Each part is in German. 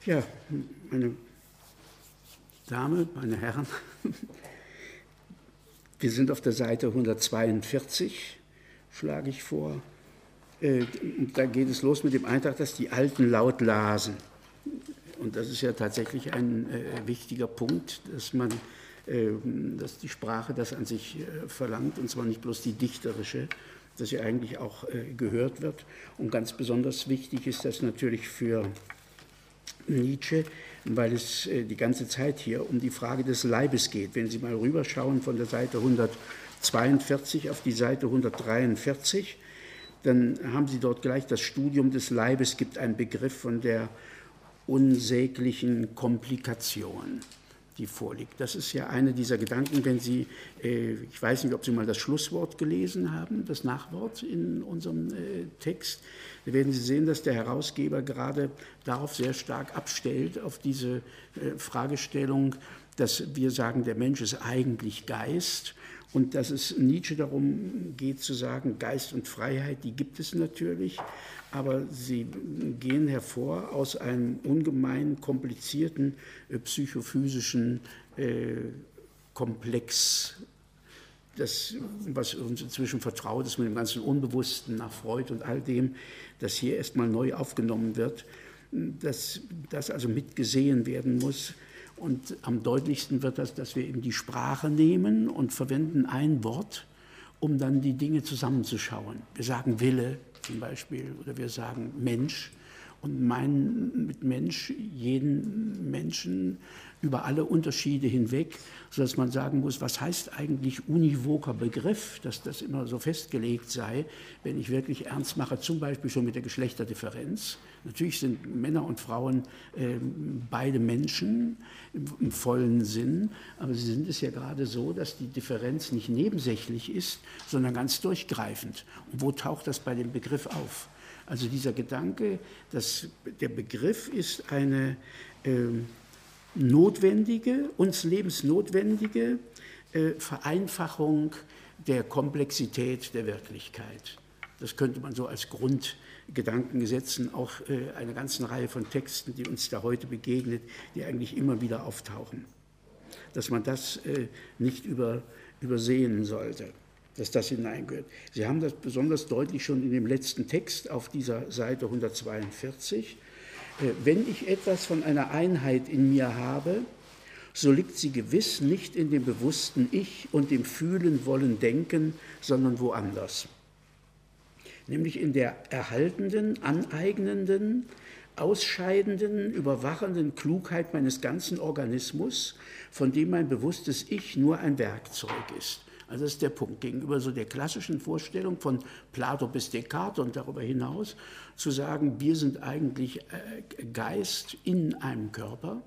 Ja, meine Damen, meine Herren, wir sind auf der Seite 142, schlage ich vor. Da geht es los mit dem Eintrag, dass die Alten laut lasen. Und das ist ja tatsächlich ein wichtiger Punkt, dass die Sprache das an sich verlangt, und zwar nicht bloß die dichterische, dass sie eigentlich auch gehört wird. Und ganz besonders wichtig ist das natürlich für Nietzsche, weil es die ganze Zeit hier um die Frage des Leibes geht. Wenn Sie mal rüberschauen von der Seite 142 auf die Seite 143, dann haben Sie dort gleich das Studium des Leibes, gibt einen Begriff von der unsäglichen Komplikation, die vorliegt. Das ist ja einer dieser Gedanken, wenn Sie, ich weiß nicht, ob Sie mal das Schlusswort gelesen haben, das Nachwort in unserem Text, da werden Sie sehen, dass der Herausgeber gerade darauf sehr stark abstellt, auf diese Fragestellung, dass wir sagen, der Mensch ist eigentlich Geist, und dass es Nietzsche darum geht zu sagen, Geist und Freiheit, die gibt es natürlich, aber sie gehen hervor aus einem ungemein komplizierten psychophysischen Komplex, das, was uns inzwischen vertraut ist mit dem ganzen Unbewussten nach Freud und all dem, das hier erstmal neu aufgenommen wird, dass das also mitgesehen werden muss. Und am deutlichsten wird das, dass wir eben die Sprache nehmen und verwenden ein Wort, um dann die Dinge zusammenzuschauen. Wir sagen Wille zum Beispiel oder wir sagen Mensch und meinen mit Mensch jeden Menschen über alle Unterschiede hinweg, sodass man sagen muss, was heißt eigentlich univoker Begriff, dass das immer so festgelegt sei, wenn ich wirklich ernst mache, zum Beispiel schon mit der Geschlechterdifferenz. Natürlich sind Männer und Frauen beide Menschen im vollen Sinn, aber sie sind es ja gerade so, dass die Differenz nicht nebensächlich ist, sondern ganz durchgreifend. Und wo taucht das bei dem Begriff auf? Also dieser Gedanke, dass der Begriff ist eine notwendige, uns lebensnotwendige Vereinfachung der Komplexität der Wirklichkeit. Das könnte man so als Grundgedanken setzen, auch einer ganzen Reihe von Texten, die uns da heute begegnet, die eigentlich immer wieder auftauchen. Dass man das nicht übersehen sollte, dass das hineingehört. Sie haben das besonders deutlich schon in dem letzten Text auf dieser Seite 142. Wenn ich etwas von einer Einheit in mir habe, so liegt sie gewiss nicht in dem bewussten Ich und dem Fühlen, Wollen, Denken, sondern woanders. Nämlich in der erhaltenden, aneignenden, ausscheidenden, überwachenden Klugheit meines ganzen Organismus, von dem mein bewusstes Ich nur ein Werkzeug ist. Also das ist der Punkt, gegenüber so der klassischen Vorstellung von Plato bis Descartes und darüber hinaus, zu sagen, wir sind eigentlich Geist in einem Körper.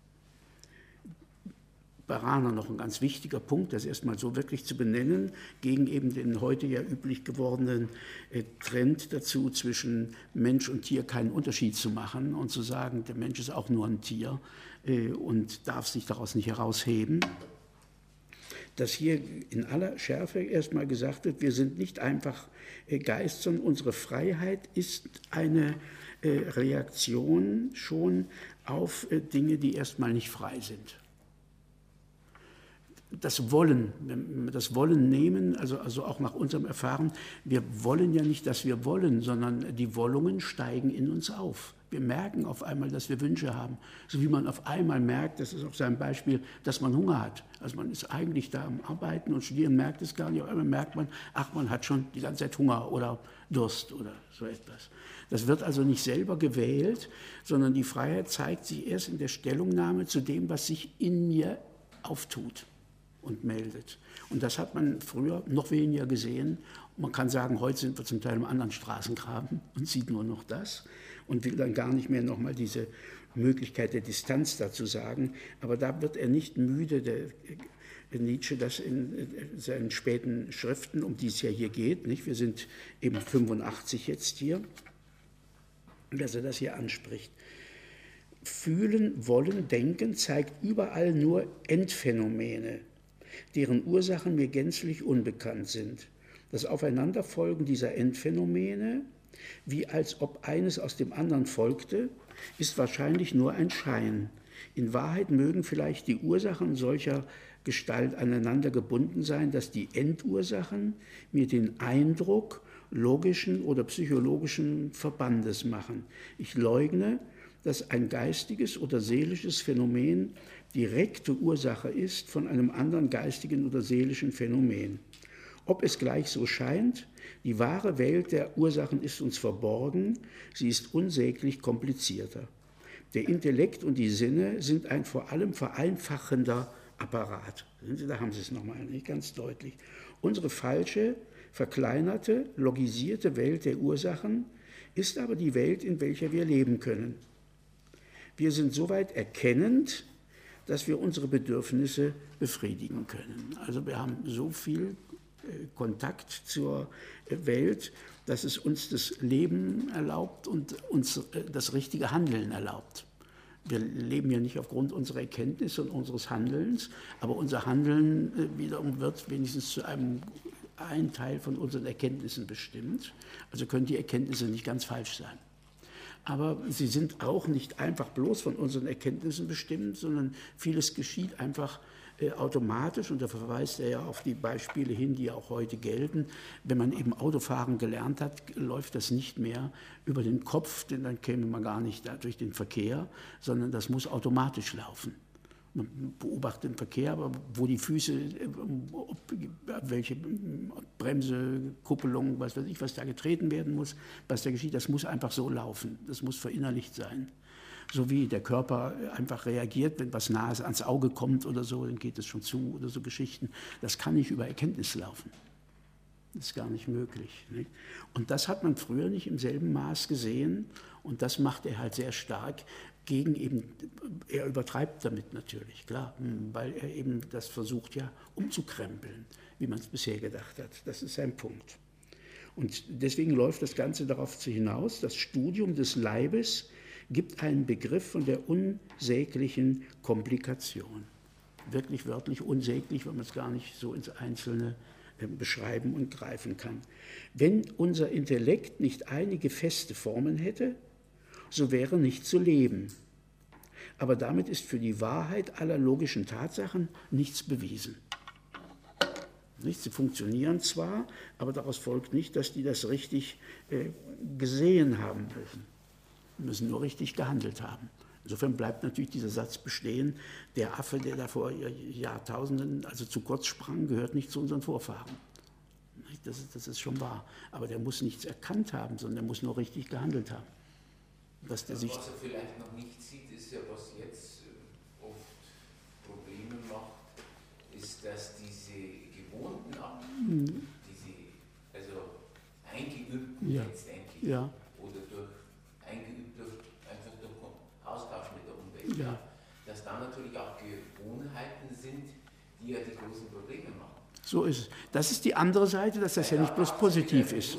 Bei Rahner noch ein ganz wichtiger Punkt, das erstmal so wirklich zu benennen, gegen eben den heute ja üblich gewordenen Trend dazu, zwischen Mensch und Tier keinen Unterschied zu machen und zu sagen, der Mensch ist auch nur ein Tier und darf sich daraus nicht herausheben. Dass hier in aller Schärfe erstmal gesagt wird, wir sind nicht einfach Geist, sondern unsere Freiheit ist eine Reaktion schon auf Dinge, die erstmal nicht frei sind. Das Wollen, wenn wir das Wollen nehmen, also auch nach unserem Erfahren, wir wollen ja nicht, dass wir wollen, sondern die Wollungen steigen in uns auf. Wir merken auf einmal, dass wir Wünsche haben. So wie man auf einmal merkt, das ist auch sein Beispiel, dass man Hunger hat. Also man ist eigentlich da am Arbeiten und Studieren, merkt es gar nicht. Auf einmal merkt man, ach, man hat schon die ganze Zeit Hunger oder Durst oder so etwas. Das wird also nicht selber gewählt, sondern die Freiheit zeigt sich erst in der Stellungnahme zu dem, was sich in mir auftut und meldet. Und das hat man früher noch weniger gesehen. Man kann sagen, heute sind wir zum Teil im anderen Straßengraben und sieht nur noch das und will dann gar nicht mehr nochmal diese Möglichkeit der Distanz dazu sagen. Aber da wird er nicht müde, der Nietzsche, das in seinen späten Schriften, um die es ja hier geht, nicht? Wir sind eben 85 jetzt hier, dass er das hier anspricht. Fühlen, Wollen, Denken zeigt überall nur Endphänomene, deren Ursachen mir gänzlich unbekannt sind. Das Aufeinanderfolgen dieser Endphänomene Wie als ob eines aus dem anderen folgte, ist wahrscheinlich nur ein Schein. In Wahrheit mögen vielleicht die Ursachen solcher Gestalt aneinander gebunden sein, dass die Endursachen mir den Eindruck logischen oder psychologischen Verbandes machen. Ich leugne, dass ein geistiges oder seelisches Phänomen direkte Ursache ist von einem anderen geistigen oder seelischen Phänomen. Ob es gleich so scheint, die wahre Welt der Ursachen ist uns verborgen, sie ist unsäglich komplizierter. Der Intellekt und die Sinne sind ein vor allem vereinfachender Apparat. Da haben Sie es nochmal, nicht ganz deutlich. Unsere falsche, verkleinerte, logisierte Welt der Ursachen ist aber die Welt, in welcher wir leben können. Wir sind soweit erkennend, dass wir unsere Bedürfnisse befriedigen können. Also wir haben so viel Kontakt zur Welt, dass es uns das Leben erlaubt und uns das richtige Handeln erlaubt. Wir leben ja nicht aufgrund unserer Erkenntnisse und unseres Handelns, aber unser Handeln wiederum wird wenigstens zu einem Teil von unseren Erkenntnissen bestimmt. Also können die Erkenntnisse nicht ganz falsch sein. Aber sie sind auch nicht einfach bloß von unseren Erkenntnissen bestimmt, sondern vieles geschieht einfach automatisch, und da verweist er ja auf die Beispiele hin, die auch heute gelten. Wenn man eben Autofahren gelernt hat, läuft das nicht mehr über den Kopf, denn dann käme man gar nicht durch den Verkehr, sondern das muss automatisch laufen. Man beobachtet den Verkehr, aber wo die Füße, welche Bremse, Kuppelung, was weiß ich, was da getreten werden muss, was da geschieht, das muss einfach so laufen. Das muss verinnerlicht sein. So wie der Körper einfach reagiert, wenn was Nahes ans Auge kommt oder so, dann geht es schon zu oder so Geschichten. Das kann nicht über Erkenntnis laufen. Das ist gar nicht möglich. Nicht? Und das hat man früher nicht im selben Maß gesehen, und das macht er halt sehr stark gegen eben, er übertreibt damit natürlich, klar, weil er eben das versucht ja umzukrempeln, wie man es bisher gedacht hat. Das ist sein Punkt. Und deswegen läuft das Ganze darauf hinaus, das Studium des Leibes gibt einen Begriff von der unsäglichen Komplikation. Wirklich wörtlich unsäglich, weil man es gar nicht so ins Einzelne beschreiben und greifen kann. Wenn unser Intellekt nicht einige feste Formen hätte, so wäre nicht zu leben. Aber damit ist für die Wahrheit aller logischen Tatsachen nichts bewiesen. Sie funktionieren zwar, aber daraus folgt nicht, dass die das richtig gesehen haben müssen nur richtig gehandelt haben. Insofern bleibt natürlich dieser Satz bestehen, der Affe, der da vor Jahrtausenden also zu kurz sprang, gehört nicht zu unseren Vorfahren. Das ist schon wahr. Aber der muss nichts erkannt haben, sondern der muss nur richtig gehandelt haben. Was er vielleicht noch nicht sieht, ist ja, was jetzt oft Probleme macht, ist, dass diese gewohnten Akten, diese eingeübten letztendlich, oder eingeübt durch Austausch mit der Umwelt, dass da natürlich auch Gewohnheiten sind, die ja die großen Probleme machen. So ist es. Das ist die andere Seite, dass das ja nicht bloß positiv ist.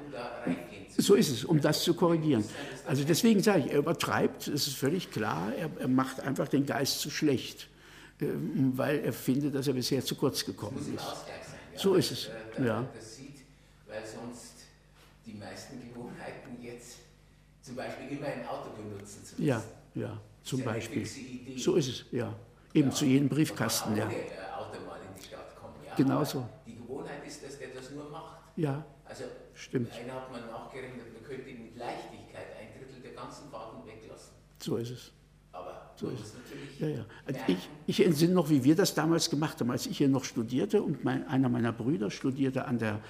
So ist es, um das zu korrigieren. Also deswegen sage ich, er übertreibt, es ist völlig klar, er macht einfach den Geist zu schlecht, weil er findet, dass er bisher zu kurz gekommen ist. So ist es. Das sieht, weil sonst die meisten Gewohnheiten jetzt zum Beispiel immer ein Auto benutzen zu müssen. Ja, zum Beispiel. So ist es, ja. Eben zu jedem Briefkasten, ja. Auto mal in die Stadt kommen, ja. Genau so. Die Gewohnheit ist, dass der das nur macht. Ja, also, stimmt. Einer hat mal nachgerechnet, man könnte mit Leichtigkeit 1/3 der ganzen Fahrten weglassen. So ist es. Aber so ist es. Natürlich Also ich entsinne noch, wie wir das damals gemacht haben, als ich hier noch studierte, und einer meiner Brüder studierte an der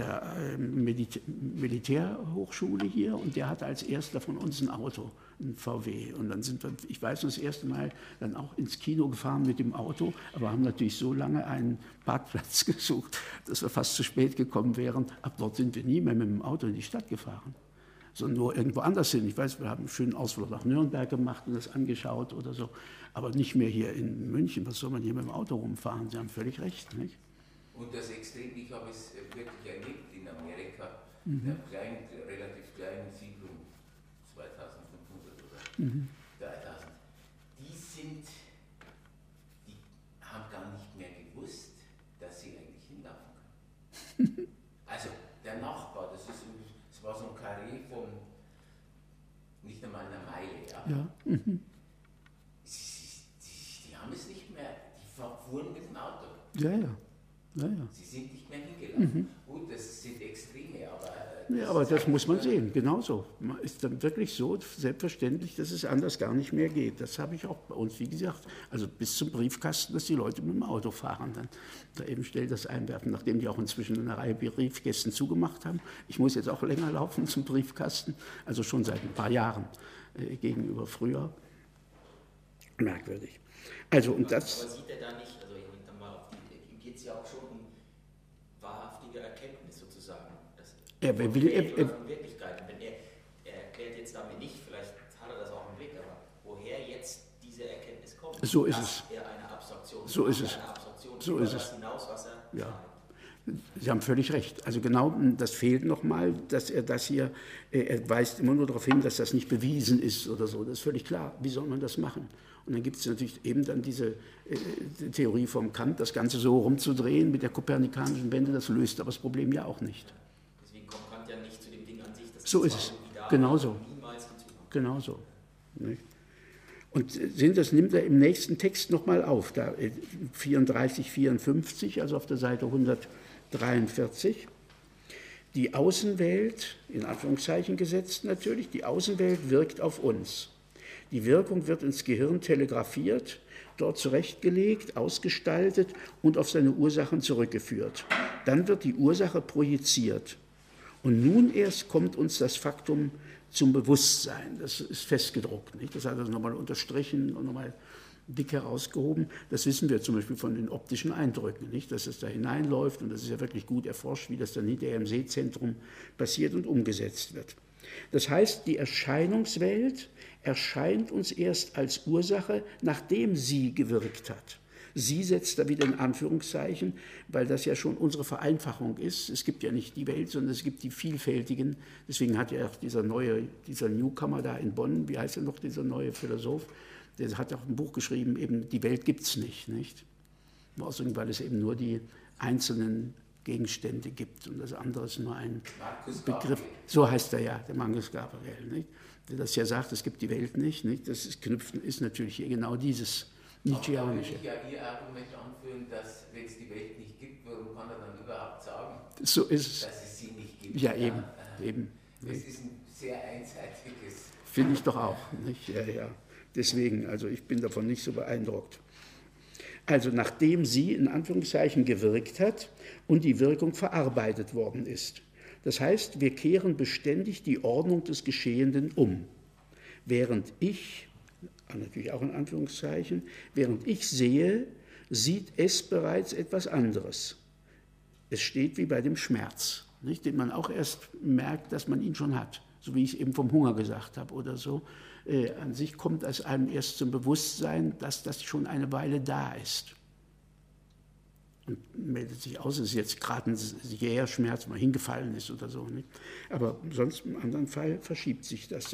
Militärhochschule hier, und der hatte als erster von uns ein Auto, ein VW. Und dann sind wir, ich weiß noch, das erste Mal dann auch ins Kino gefahren mit dem Auto, aber haben natürlich so lange einen Parkplatz gesucht, dass wir fast zu spät gekommen wären. Ab dort sind wir nie mehr mit dem Auto in die Stadt gefahren, sondern nur irgendwo anders hin. Ich weiß, wir haben einen schönen Ausflug nach Nürnberg gemacht und das angeschaut oder so, aber nicht mehr hier in München. Was soll man hier mit dem Auto rumfahren? Sie haben völlig recht, nicht? Und das Extrem, ich habe es wirklich erlebt in Amerika, einer relativ kleinen Siedlung, 2500 oder 3000, die haben gar nicht mehr gewusst, dass sie eigentlich hinlaufen können. Also der Nachbar, das war so ein Karree von nicht einmal einer Meile. Ja? Ja. Mhm. Die haben es nicht mehr, die fuhren mit dem Auto. Ja, ja. Ja, ja. Sie sind nicht mehr hingelaufen. Gut, das sind Extreme, aber... Aber das muss man sehen, genauso. Man ist dann wirklich so selbstverständlich, dass es anders gar nicht mehr geht. Das habe ich auch bei uns, wie gesagt, also bis zum Briefkasten, dass die Leute mit dem Auto fahren, dann da eben schnell das einwerfen, nachdem die auch inzwischen eine Reihe Briefkästen zugemacht haben. Ich muss jetzt auch länger laufen zum Briefkasten, also schon seit ein paar Jahren gegenüber früher. Merkwürdig. Also, und das... Aber sieht er da nicht, also ihm geht es ja auch schon um wahrhaftige Erkenntnis sozusagen. Von Wirklichkeiten. Wenn er erklärt jetzt damit nicht, vielleicht hat er das auch im Blick, aber woher jetzt diese Erkenntnis kommt, so ist es. Er eine Abstraktion so ist es. So ist es. Hinaus, was er ja. Sie haben völlig recht. Also genau, das fehlt nochmal, dass er das hier, er weist immer nur darauf hin, dass das nicht bewiesen ist oder so. Das ist völlig klar. Wie soll man das machen? Und dann gibt es natürlich eben dann diese Theorie vom Kant, das Ganze so rumzudrehen mit der kopernikanischen Wende, das löst aber das Problem ja auch nicht. Deswegen kommt Kant ja nicht zu dem Ding an sich, dass so ist es. Genauso. Niemals hinzukommt. Genauso. Und das nimmt er im nächsten Text nochmal auf, da 34, 54, also auf der Seite 143. Die Außenwelt, in Anführungszeichen gesetzt natürlich, die Außenwelt wirkt auf uns. Die Wirkung wird ins Gehirn telegrafiert, dort zurechtgelegt, ausgestaltet und auf seine Ursachen zurückgeführt. Dann wird die Ursache projiziert. Und nun erst kommt uns das Faktum zum Bewusstsein. Das ist festgedruckt. Nicht? Das hat er nochmal unterstrichen und nochmal dick herausgehoben. Das wissen wir zum Beispiel von den optischen Eindrücken, nicht? Dass es da hineinläuft und das ist ja wirklich gut erforscht, wie das dann hinterher im Sehzentrum passiert und umgesetzt wird. Das heißt, die Erscheinungswelt erscheint uns erst als Ursache, nachdem sie gewirkt hat. Sie setzt da wieder in Anführungszeichen, weil das ja schon unsere Vereinfachung ist. Es gibt ja nicht die Welt, sondern es gibt die vielfältigen. Deswegen hat ja auch dieser Newcomer da in Bonn, wie heißt er noch, dieser neue Philosoph, der hat auch ein Buch geschrieben, eben die Welt gibt es nicht. Weil es eben nur die einzelnen Gegenstände gibt und das andere ist nur ein Begriff. So heißt er ja, der Marcus Gabriel, nicht? Der das ja sagt, es gibt die Welt nicht. Das ist natürlich hier genau dieses Nietzscheanische. Aber wenn ich ja Ihr Argument anführen, dass wenn es die Welt nicht gibt, warum kann er dann überhaupt sagen, so ist es. dass es sie nicht gibt? Ja, eben. Das ist ein sehr einseitiges... Finde ich doch auch. Nicht? Ja. Deswegen, also ich bin davon nicht so beeindruckt. Also nachdem sie in Anführungszeichen gewirkt hat und die Wirkung verarbeitet worden ist. Das heißt, wir kehren beständig die Ordnung des Geschehenden um. Während ich, natürlich auch in Anführungszeichen, während ich sehe, sieht es bereits etwas anderes. Es steht wie bei dem Schmerz, nicht? Den man auch erst merkt, dass man ihn schon hat. So wie ich es eben vom Hunger gesagt habe oder so. An sich kommt es einem erst zum Bewusstsein, dass das schon eine Weile da ist. Und meldet sich aus, es ist jetzt gerade ein jäher Schmerz, mal hingefallen ist oder so. Nicht? Aber sonst im anderen Fall verschiebt sich das so.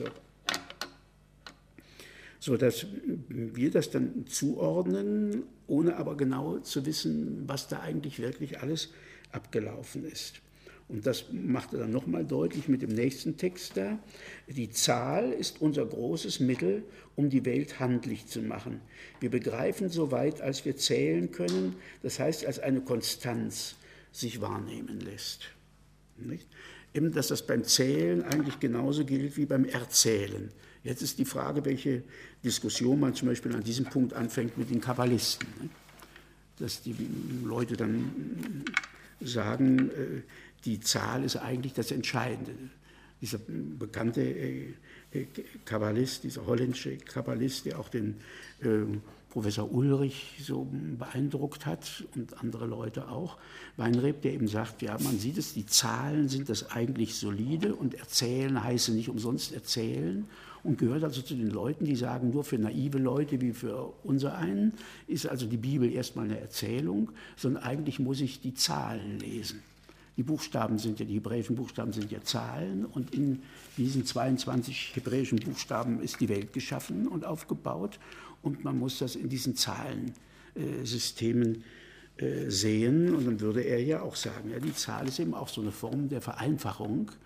So dass wir das dann zuordnen, ohne aber genau zu wissen, was da eigentlich wirklich alles abgelaufen ist. Und das macht er dann nochmal deutlich mit dem nächsten Text da. Die Zahl ist unser großes Mittel, um die Welt handlich zu machen. Wir begreifen so weit, als wir zählen können, das heißt, als eine Konstanz sich wahrnehmen lässt. Nicht? Eben, dass das beim Zählen eigentlich genauso gilt wie beim Erzählen. Jetzt ist die Frage, welche Diskussion man zum Beispiel an diesem Punkt anfängt mit den Kabbalisten. Nicht? Dass die Leute dann sagen, die Zahl ist eigentlich das Entscheidende. Dieser bekannte Kabbalist, dieser holländische Kabbalist, der auch den Professor Ulrich so beeindruckt hat und andere Leute auch, Weinreb, der eben sagt, ja, man sieht es, die Zahlen sind das eigentlich solide und erzählen heiße nicht umsonst erzählen und gehört also zu den Leuten, die sagen, nur für naive Leute wie für unser einen ist also die Bibel erstmal eine Erzählung, sondern eigentlich muss ich die Zahlen lesen. Die Buchstaben sind ja, die hebräischen Buchstaben sind ja Zahlen und in diesen 22 hebräischen Buchstaben ist die Welt geschaffen und aufgebaut und man muss das in diesen Zahlensystemen sehen und dann würde er ja auch sagen, ja, die Zahl ist eben auch so eine Form der Vereinfachung,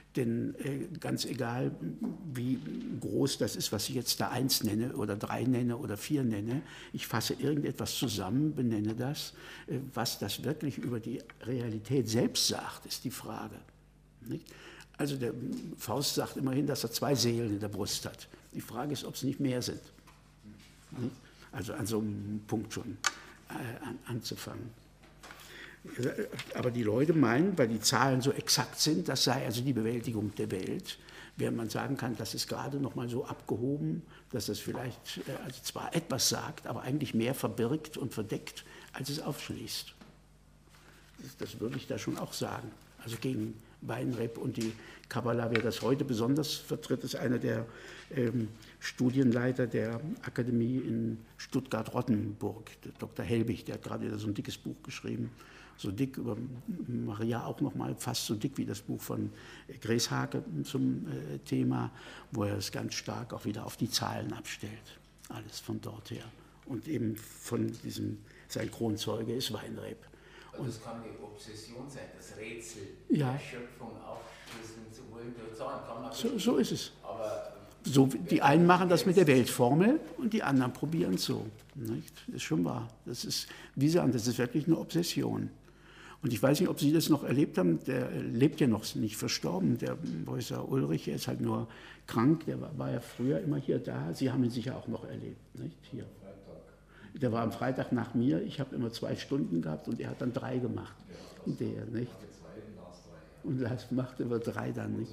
Denn ganz egal, wie groß das ist, was ich jetzt da 1 nenne oder 3 nenne oder 4 nenne, ich fasse irgendetwas zusammen, benenne das. Was das wirklich über die Realität selbst sagt, ist die Frage. Nicht? Also der Faust sagt immerhin, dass er 2 Seelen in der Brust hat. Die Frage ist, ob es nicht mehr sind. Nicht? Also an so einem Punkt schon anzufangen. Aber die Leute meinen, weil die Zahlen so exakt sind, das sei also die Bewältigung der Welt, während man sagen kann, das ist gerade noch mal so abgehoben, dass es vielleicht also zwar etwas sagt, aber eigentlich mehr verbirgt und verdeckt, als es aufschließt. Das würde ich da schon auch sagen. Also gegen Weinreb und die Kabbala, wer das heute besonders vertritt, ist einer der Studienleiter der Akademie in Stuttgart-Rottenburg, der Dr. Helbig, der hat gerade wieder so ein dickes Buch geschrieben, so dick über Maria auch nochmal, fast so dick wie das Buch von Greshake zum Thema, wo er es ganz stark auch wieder auf die Zahlen abstellt, alles von dort her. Und eben von diesem, sein Kronzeuge ist Weinreb. Und das kann eine Obsession sein, das Rätsel ja. der Schöpfung aufschlüsseln zu wollen durch Zahlen. Kann man so ist es. Aber so, die einen machen das mit der Weltformel und die anderen probieren es so. Nicht? Das ist schon wahr. Das ist, wie sagen, das ist wirklich eine Obsession. Und ich weiß nicht, ob Sie das noch erlebt haben, der lebt ja noch nicht verstorben, der Professor Ulrich, er ist halt nur krank, der war ja früher immer hier da, Sie haben ihn sicher auch noch erlebt, nicht? Hier. Der war am Freitag nach mir, ich habe immer 2 Stunden gehabt und er hat dann 3 gemacht. Und der, nicht? Und das macht über 3 dann, nicht?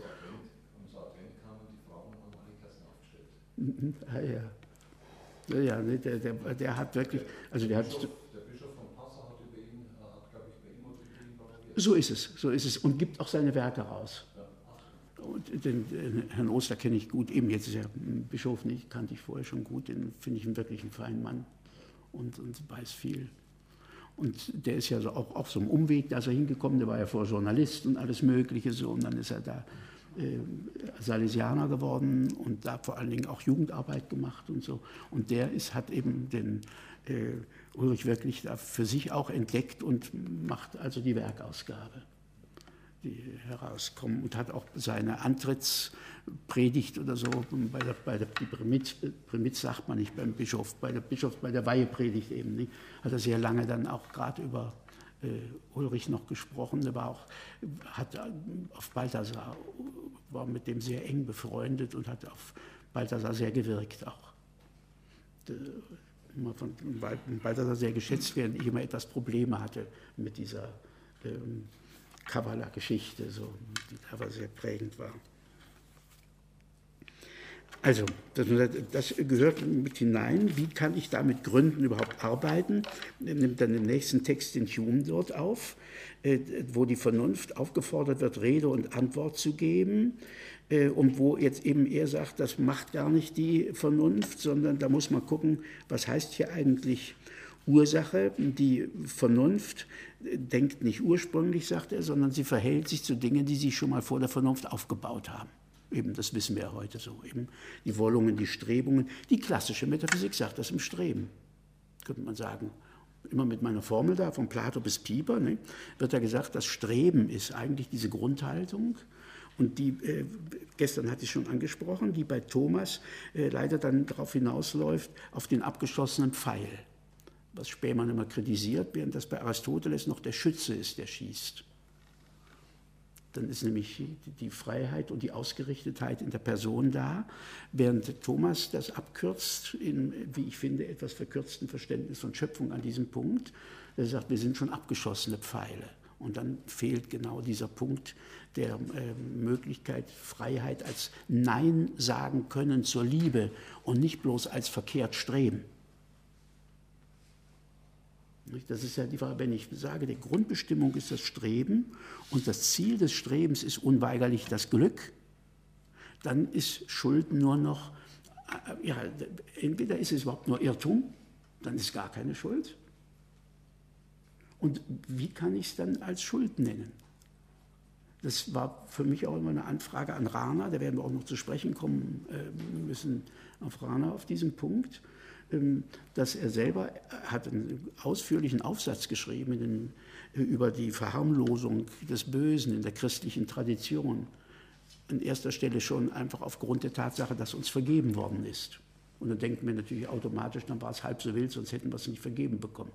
Ah, ja. Ja, ne, der hat wirklich, also der hat... So ist es. Und gibt auch seine Werke raus. Und den Herrn Oster kenne ich gut, eben jetzt ist er Bischof nicht, kannte ich vorher schon gut, den finde ich wirklich einen feinen Mann und weiß viel. Und der ist ja so auch auf so einem Umweg, da ist er hingekommen, der war ja vorher Journalist und alles Mögliche so, und dann ist er da Salesianer geworden und da vor allen Dingen auch Jugendarbeit gemacht und so. Und der hat eben den Ulrich wirklich da für sich auch entdeckt und macht also die Werkausgabe, die herauskommen, und hat auch seine Antrittspredigt oder so, die Primitz sagt man nicht beim Bischof, bei der Weihepredigt eben nicht, hat er sehr lange dann auch gerade über Ulrich noch gesprochen, der hat auf Balthasar, war mit dem sehr eng befreundet und hat auf Balthasar sehr gewirkt auch. Von Balthasar sehr geschätzt, während ich immer etwas Probleme hatte mit dieser Kabbala-Geschichte, so, die aber sehr prägend war. Also, das gehört mit hinein. Wie kann ich da mit Gründen überhaupt arbeiten? Er nimmt dann den nächsten Text den Hume dort auf, wo die Vernunft aufgefordert wird, Rede und Antwort zu geben. Und wo jetzt eben er sagt, das macht gar nicht die Vernunft, sondern da muss man gucken, was heißt hier eigentlich Ursache. Die Vernunft denkt nicht ursprünglich, sagt er, sondern sie verhält sich zu Dingen, die sich schon mal vor der Vernunft aufgebaut haben. Eben, das wissen wir ja heute so. Eben die Wollungen, die Strebungen. Die klassische Metaphysik sagt das im Streben, könnte man sagen. Immer mit meiner Formel da, von Plato bis Pieper, ne, wird ja gesagt, das Streben ist eigentlich diese Grundhaltung. Und die, gestern hatte ich schon angesprochen, die bei Thomas leider dann darauf hinausläuft, auf den abgeschossenen Pfeil. Was Spähmann immer kritisiert, während das bei Aristoteles noch der Schütze ist, der schießt. Dann ist nämlich die Freiheit und die Ausgerichtetheit in der Person da, während Thomas das abkürzt, in, wie ich finde, etwas verkürzten Verständnis von Schöpfung an diesem Punkt. Er sagt, wir sind schon abgeschossene Pfeile. Und dann fehlt genau dieser Punkt der Möglichkeit, Freiheit als Nein sagen können zur Liebe und nicht bloß als verkehrt streben. Das ist ja die Frage, wenn ich sage, die Grundbestimmung ist das Streben und das Ziel des Strebens ist unweigerlich das Glück, dann ist Schuld nur noch, ja, entweder ist es überhaupt nur Irrtum, dann ist gar keine Schuld. Und wie kann ich es dann als Schuld nennen? Das war für mich auch immer eine Anfrage an Rahner, da werden wir auch noch zu sprechen kommen müssen auf Rahner auf diesem Punkt, dass er selber hat einen ausführlichen Aufsatz geschrieben über die Verharmlosung des Bösen in der christlichen Tradition. an erster Stelle schon einfach aufgrund der Tatsache, dass uns vergeben worden ist. Und dann denken wir natürlich automatisch, dann war es halb so wild, sonst hätten wir es nicht vergeben bekommen.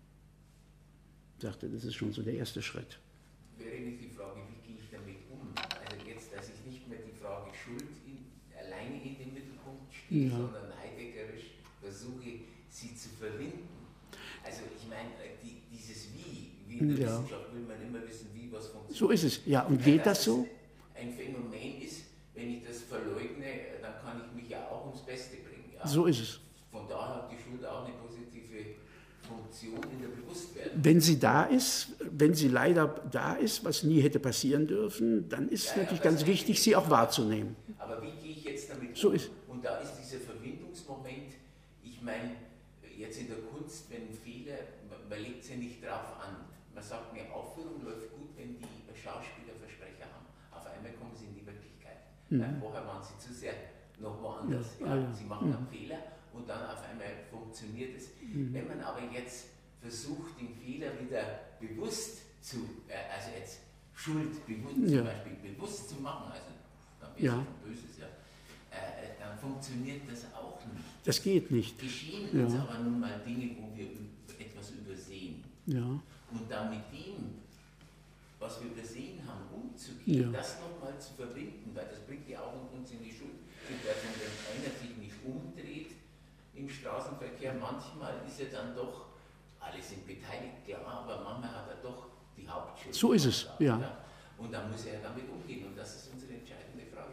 Ich sagte, das ist schon so der erste Schritt. Wäre nicht die Frage, wie gehe ich damit um? Also jetzt, dass ich nicht mehr die Frage Schuld alleine in den Mittelpunkt stehe, sondern heideggerisch versuche, sie zu verwinden. Also ich meine, dieses Wie in der Wissenschaft will man immer wissen, wie was funktioniert. So ist es, ja. Und geht das so? Ein Phänomen ist, wenn ich das verleugne, dann kann ich mich ja auch ums Beste bringen. Ja? So ist es. Von daher hat die Schuld auch eine positive Funktion in der Bewusstwerdung. Wenn sie da ist, wenn sie leider da ist, was nie hätte passieren dürfen, dann ist es natürlich ganz wichtig, sie auch wahrzunehmen. Aber wie gehe ich jetzt damit um? So ist. Und da ist dieser Verbindungsmoment, ich meine, jetzt in der Kunst, wenn Fehler, man legt sie nicht drauf an. Man sagt, eine Aufführung läuft gut, wenn die Schauspieler Versprecher haben. Auf einmal kommen sie in die Wirklichkeit. Vorher waren sie zu sehr noch woanders. Sie machen einen Fehler und dann auf einmal funktioniert es. Wenn man aber jetzt versucht, den Fehler wieder bewusst also jetzt Schuld zum Beispiel bewusst zu machen, also dann wäre es Böses, dann funktioniert das auch nicht. Das geht nicht. Geschehen uns aber nun mal Dinge, wo wir etwas übersehen. Ja. Und dann mit dem, was wir übersehen haben, umzugehen, das nochmal zu verbinden, weil das bringt ja auch uns in die Schuldsituation, wenn einer sich nicht umdreht im Straßenverkehr. Manchmal ist ja dann doch, alle sind beteiligt, klar, aber manchmal hat er doch die Hauptschuld. So ist es, ja. Und dann muss er damit umgehen und das ist unsere entscheidende Frage.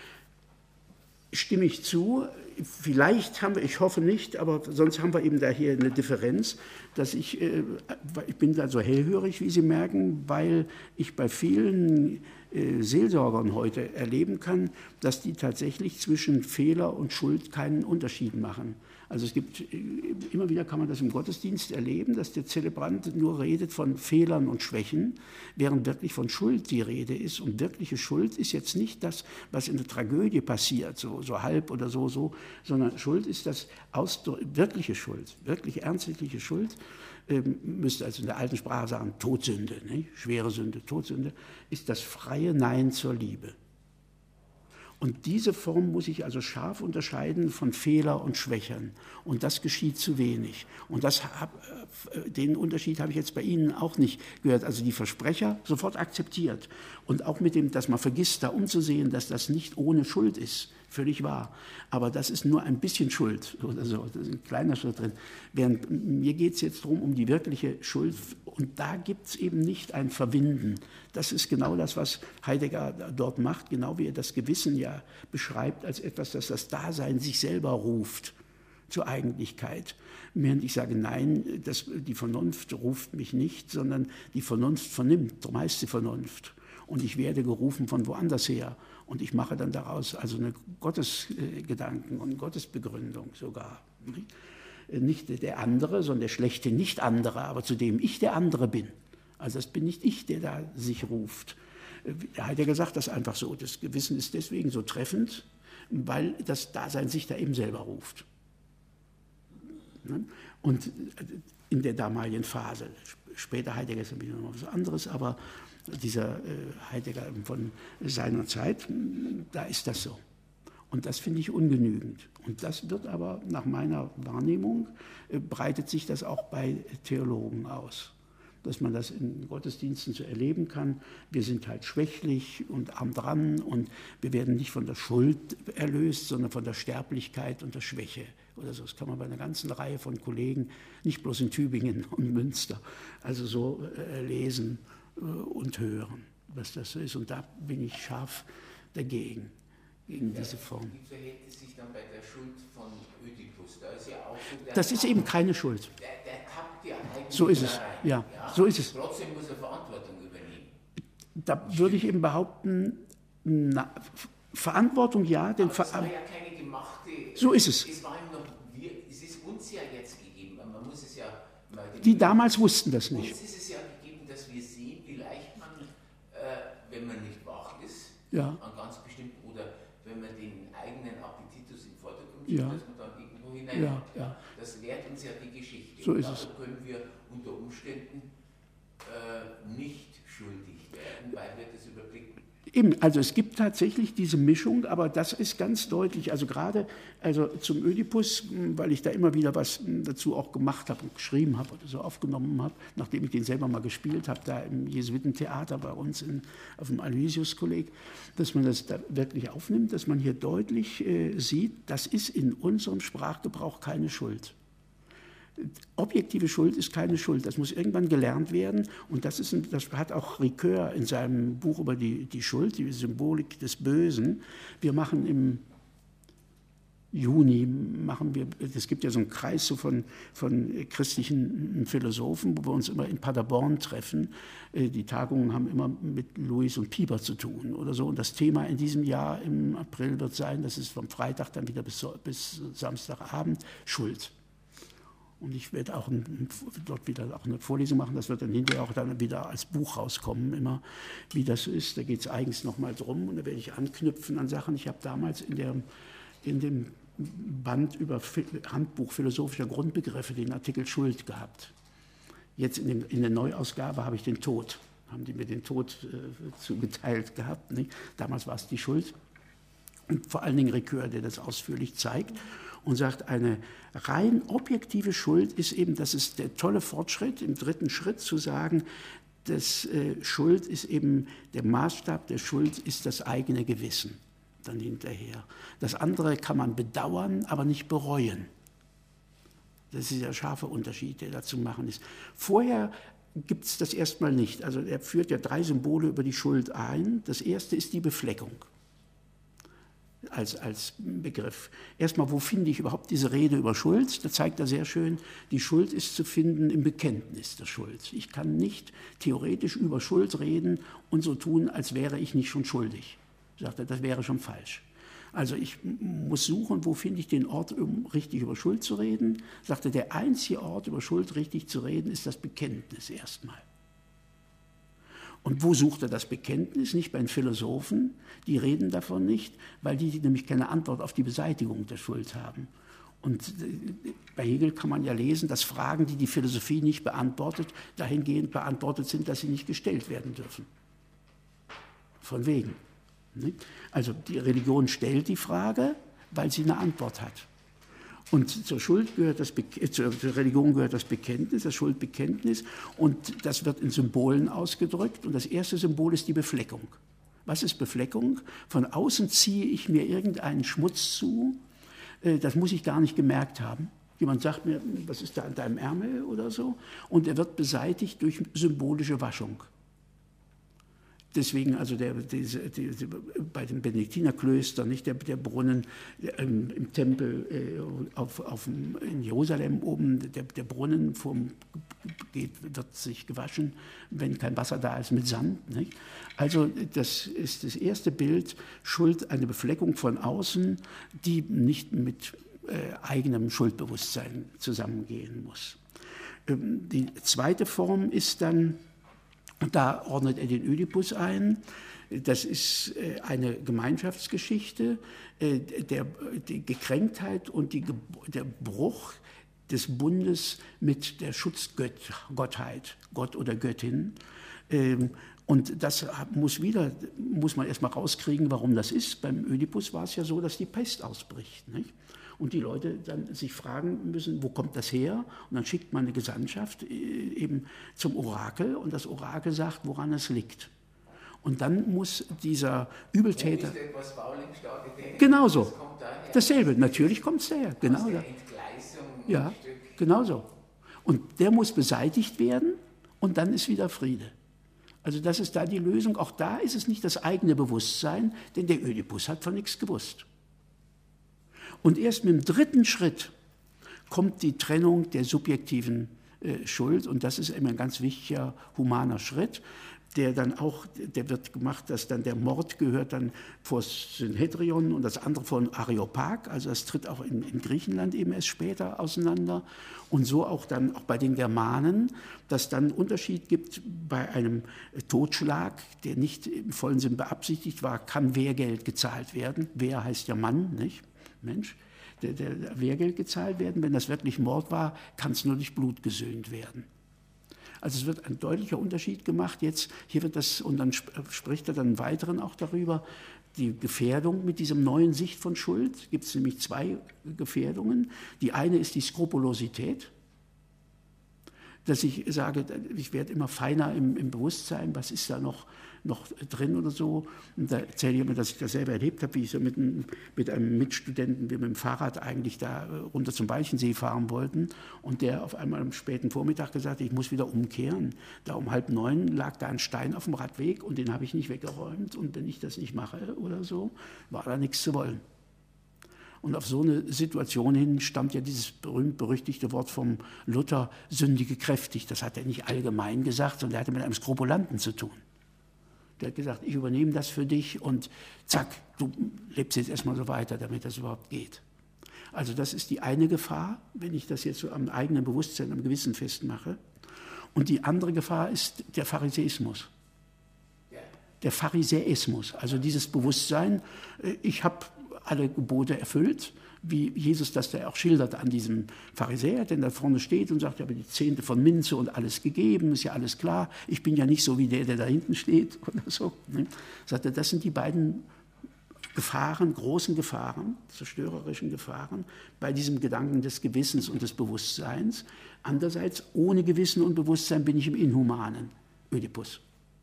Stimme ich zu. Vielleicht haben wir, ich hoffe nicht, aber sonst haben wir eben da hier eine Differenz, dass ich bin da so hellhörig, wie Sie merken, weil ich bei vielen Seelsorgern heute erleben kann, dass die tatsächlich zwischen Fehler und Schuld keinen Unterschied machen. Also es gibt, immer wieder kann man das im Gottesdienst erleben, dass der Zelebrant nur redet von Fehlern und Schwächen, während wirklich von Schuld die Rede ist. Und wirkliche Schuld ist jetzt nicht das, was in der Tragödie passiert, so halb oder so, sondern Schuld ist das wirkliche Schuld, wirklich ernstliche Schuld, müsste also in der alten Sprache sagen, Todsünde, nicht? Schwere Sünde, Todsünde, ist das freie Nein zur Liebe. Und diese Form muss ich also scharf unterscheiden von Fehler und Schwächern. Und das geschieht zu wenig. Und den Unterschied habe ich jetzt bei Ihnen auch nicht gehört. Also die Versprecher sofort akzeptiert. Und auch mit dem, dass man vergisst, da umzusehen, dass das nicht ohne Schuld ist. Völlig wahr. Aber das ist nur ein bisschen Schuld oder so. Da ist ein kleiner Schritt drin. Während mir geht es jetzt darum, um die wirkliche Schuld. Und da gibt es eben nicht ein Verwinden. Das ist genau das, was Heidegger dort macht, genau wie er das Gewissen ja beschreibt, als etwas, das das Dasein sich selber ruft zur Eigentlichkeit. Während ich sage, nein, die Vernunft ruft mich nicht, sondern die Vernunft vernimmt, darum heißt sie Vernunft. Und ich werde gerufen von woanders her. Und ich mache dann daraus also eine Gottesgedanken und Gottesbegründung sogar. Nicht der andere, sondern der schlechte Nicht-Andere, aber zu dem ich der andere bin. Also das bin nicht ich, der da sich ruft. Heidegger sagt das einfach so. Das Gewissen ist deswegen so treffend, weil das Dasein sich da eben selber ruft. Und in der damaligen Phase, später Heidegger ist wieder noch was anderes, aber dieser Heidegger von seiner Zeit, da ist das so. Und das finde ich ungenügend. Und das wird aber nach meiner Wahrnehmung, breitet sich das auch bei Theologen aus. Dass man das in Gottesdiensten so erleben kann. Wir sind halt schwächlich und arm dran und wir werden nicht von der Schuld erlöst, sondern von der Sterblichkeit und der Schwäche oder so. Das kann man bei einer ganzen Reihe von Kollegen, nicht bloß in Tübingen und Münster, also so lesen und hören, was das so ist. Und da bin ich scharf dagegen, gegen diese Form. Wie verhält es sich dann bei der Schuld von Ödipus? Da ist ja auch so, das ist eben keine Schuld. Der tappt ja eigentlich so ist es, rein, ja, so ist es. Trotzdem muss er Verantwortung übernehmen. Da würde ich eben behaupten, Verantwortung ja. Aber es war ja keine gemachte... So ist es. Es ist uns ja jetzt gegeben, man muss es ja... Die damals wussten das nicht. Uns ist es ja gegeben, dass wir sehen, wie leicht man, wenn man nicht wach ist, ja. an ganz bestimmten, oder wenn man den eigenen Appetitus im Vordergrund steht, dass man dann irgendwo hinein Das lehrt uns ja die Geschichte. So und ist es. können wir unter Umständen nicht schuldig werden, weil wir das überblicken. Eben, also es gibt tatsächlich diese Mischung, aber das ist ganz deutlich, also gerade zum Ödipus, weil ich da immer wieder was dazu auch gemacht habe und geschrieben habe oder so aufgenommen habe, nachdem ich den selber mal gespielt habe, da im Jesuitentheater bei uns auf dem Aloysius-Kolleg, dass man das da wirklich aufnimmt, dass man hier deutlich sieht, das ist in unserem Sprachgebrauch keine Schuld. Objektive Schuld ist keine Schuld, das muss irgendwann gelernt werden und das hat auch Ricoeur in seinem Buch über die Schuld, die Symbolik des Bösen. Wir machen im Juni, es gibt ja so einen Kreis so von christlichen Philosophen, wo wir uns immer in Paderborn treffen. Die Tagungen haben immer mit Louis und Pieper zu tun oder so und das Thema in diesem Jahr im April wird sein, das ist vom Freitag dann wieder bis Samstagabend, Schuld. Und ich werde auch dort wieder auch eine Vorlesung machen, das wird dann hinterher auch dann wieder als Buch rauskommen, immer wie das ist. Da geht es eigens nochmal drum und da werde ich anknüpfen an Sachen. Ich habe damals in dem Band über Handbuch philosophischer Grundbegriffe den Artikel Schuld gehabt. Jetzt in der Neuausgabe habe ich den Tod, haben die mir den Tod zugeteilt gehabt. Nicht? Damals war es die Schuld. Und vor allen Dingen Ricoeur, der das ausführlich zeigt. Und sagt, eine rein objektive Schuld ist eben, das ist der tolle Fortschritt, im dritten Schritt zu sagen, dass Schuld ist eben, der Maßstab der Schuld ist das eigene Gewissen, dann hinterher. Das andere kann man bedauern, aber nicht bereuen. Das ist der scharfe Unterschied, der da zu machen ist. Vorher gibt es das erstmal nicht. Also er führt ja 3 Symbole über die Schuld ein. Das erste ist die Befleckung. Als Begriff. Erstmal, wo finde ich überhaupt diese Rede über Schuld? Da zeigt er sehr schön, die Schuld ist zu finden im Bekenntnis der Schuld. Ich kann nicht theoretisch über Schuld reden und so tun, als wäre ich nicht schon schuldig. Sagt er, das wäre schon falsch. Also ich muss suchen, wo finde ich den Ort, um richtig über Schuld zu reden. Sagt er, der einzige Ort, über Schuld richtig zu reden, ist das Bekenntnis erstmal. Und wo sucht er das Bekenntnis? Nicht bei den Philosophen, die reden davon nicht, weil die nämlich keine Antwort auf die Beseitigung der Schuld haben. Und bei Hegel kann man ja lesen, dass Fragen, die die Philosophie nicht beantwortet, dahingehend beantwortet sind, dass sie nicht gestellt werden dürfen. Von wegen. Also die Religion stellt die Frage, weil sie eine Antwort hat. Und zur Religion gehört das Bekenntnis, das Schuldbekenntnis, und das wird in Symbolen ausgedrückt. Und das erste Symbol ist die Befleckung. Was ist Befleckung? Von außen ziehe ich mir irgendeinen Schmutz zu, das muss ich gar nicht gemerkt haben. Jemand sagt mir, was ist da an deinem Ärmel oder so? Und er wird beseitigt durch symbolische Waschung. Deswegen also bei den Benediktinerklöstern, nicht der Brunnen im Tempel in Jerusalem oben, der Brunnen wird sich gewaschen, wenn kein Wasser da ist, mit Sand. Nicht? Also das ist das erste Bild, Schuld, eine Befleckung von außen, die nicht mit eigenem Schuldbewusstsein zusammengehen muss. Die zweite Form ist dann, und da ordnet er den Ödipus ein. Das ist eine Gemeinschaftsgeschichte, die Gekränktheit und der Bruch des Bundes mit der Schutzgottheit, Gott oder Göttin. Und das muss man erstmal rauskriegen, warum das ist. Beim Ödipus war es ja so, dass die Pest ausbricht. Nicht? Und die Leute dann sich fragen müssen, wo kommt das her? Und dann schickt man eine Gesandtschaft eben zum Orakel und das Orakel sagt, woran es liegt. Und dann muss dieser Übeltäter... Genauso. Dasselbe, natürlich kommt es daher. Genau da. Ja, genau so. Und der muss beseitigt werden und dann ist wieder Friede. Also das ist da die Lösung. Auch da ist es nicht das eigene Bewusstsein, denn der Ödipus hat von nichts gewusst. Und erst mit dem dritten Schritt kommt die Trennung der subjektiven Schuld. Und das ist immer ein ganz wichtiger humaner Schritt, der wird gemacht, dass dann der Mord gehört dann vor Synhedrion und das andere vor Areopag. Also das tritt auch in Griechenland eben erst später auseinander. Und so auch dann auch bei den Germanen, dass dann einen Unterschied gibt bei einem Totschlag, der nicht im vollen Sinn beabsichtigt war, kann Wehrgeld gezahlt werden. Wehr heißt ja Mann, nicht? Mensch, der Wehrgeld gezahlt werden. Wenn das wirklich Mord war, kann es nur durch Blut gesöhnt werden. Also es wird ein deutlicher Unterschied gemacht jetzt. Hier wird das, und dann spricht er dann im Weiteren auch darüber, die Gefährdung mit diesem neuen Sicht von Schuld. Gibt es nämlich zwei Gefährdungen. Die eine ist die Skrupulosität, dass ich sage, ich werde immer feiner im Bewusstsein, was ist da noch drin oder so. Und da erzähle ich immer, dass ich das selber erlebt habe, wie ich so mit einem Mitstudenten, wir mit dem Fahrrad eigentlich da runter zum Walchensee fahren wollten und der auf einmal am späten Vormittag gesagt hat, ich muss wieder umkehren. Da um 8:30 lag da ein Stein auf dem Radweg und den habe ich nicht weggeräumt und wenn ich das nicht mache oder so, war da nichts zu wollen. Und auf so eine Situation hin stammt ja dieses berühmt-berüchtigte Wort vom Luther, sündige kräftig. Das hat er nicht allgemein gesagt, sondern er hatte mit einem Skrupulanten zu tun. Der hat gesagt, ich übernehme das für dich und zack, du lebst jetzt erstmal so weiter, damit das überhaupt geht. Also das ist die eine Gefahr, wenn ich das jetzt so am eigenen Bewusstsein, am Gewissen festmache. Und die andere Gefahr ist der Pharisäismus. Der Pharisäismus, also dieses Bewusstsein, ich habe alle Gebote erfüllt, wie Jesus das da auch schildert an diesem Pharisäer, der da vorne steht und sagt, ich habe die Zehnte von Minze und alles gegeben, ist ja alles klar, ich bin ja nicht so wie der da hinten steht oder so. Sagt er, das sind die beiden Gefahren, großen Gefahren, zerstörerischen Gefahren, bei diesem Gedanken des Gewissens und des Bewusstseins. Andererseits, ohne Gewissen und Bewusstsein bin ich im Inhumanen, Ödipus.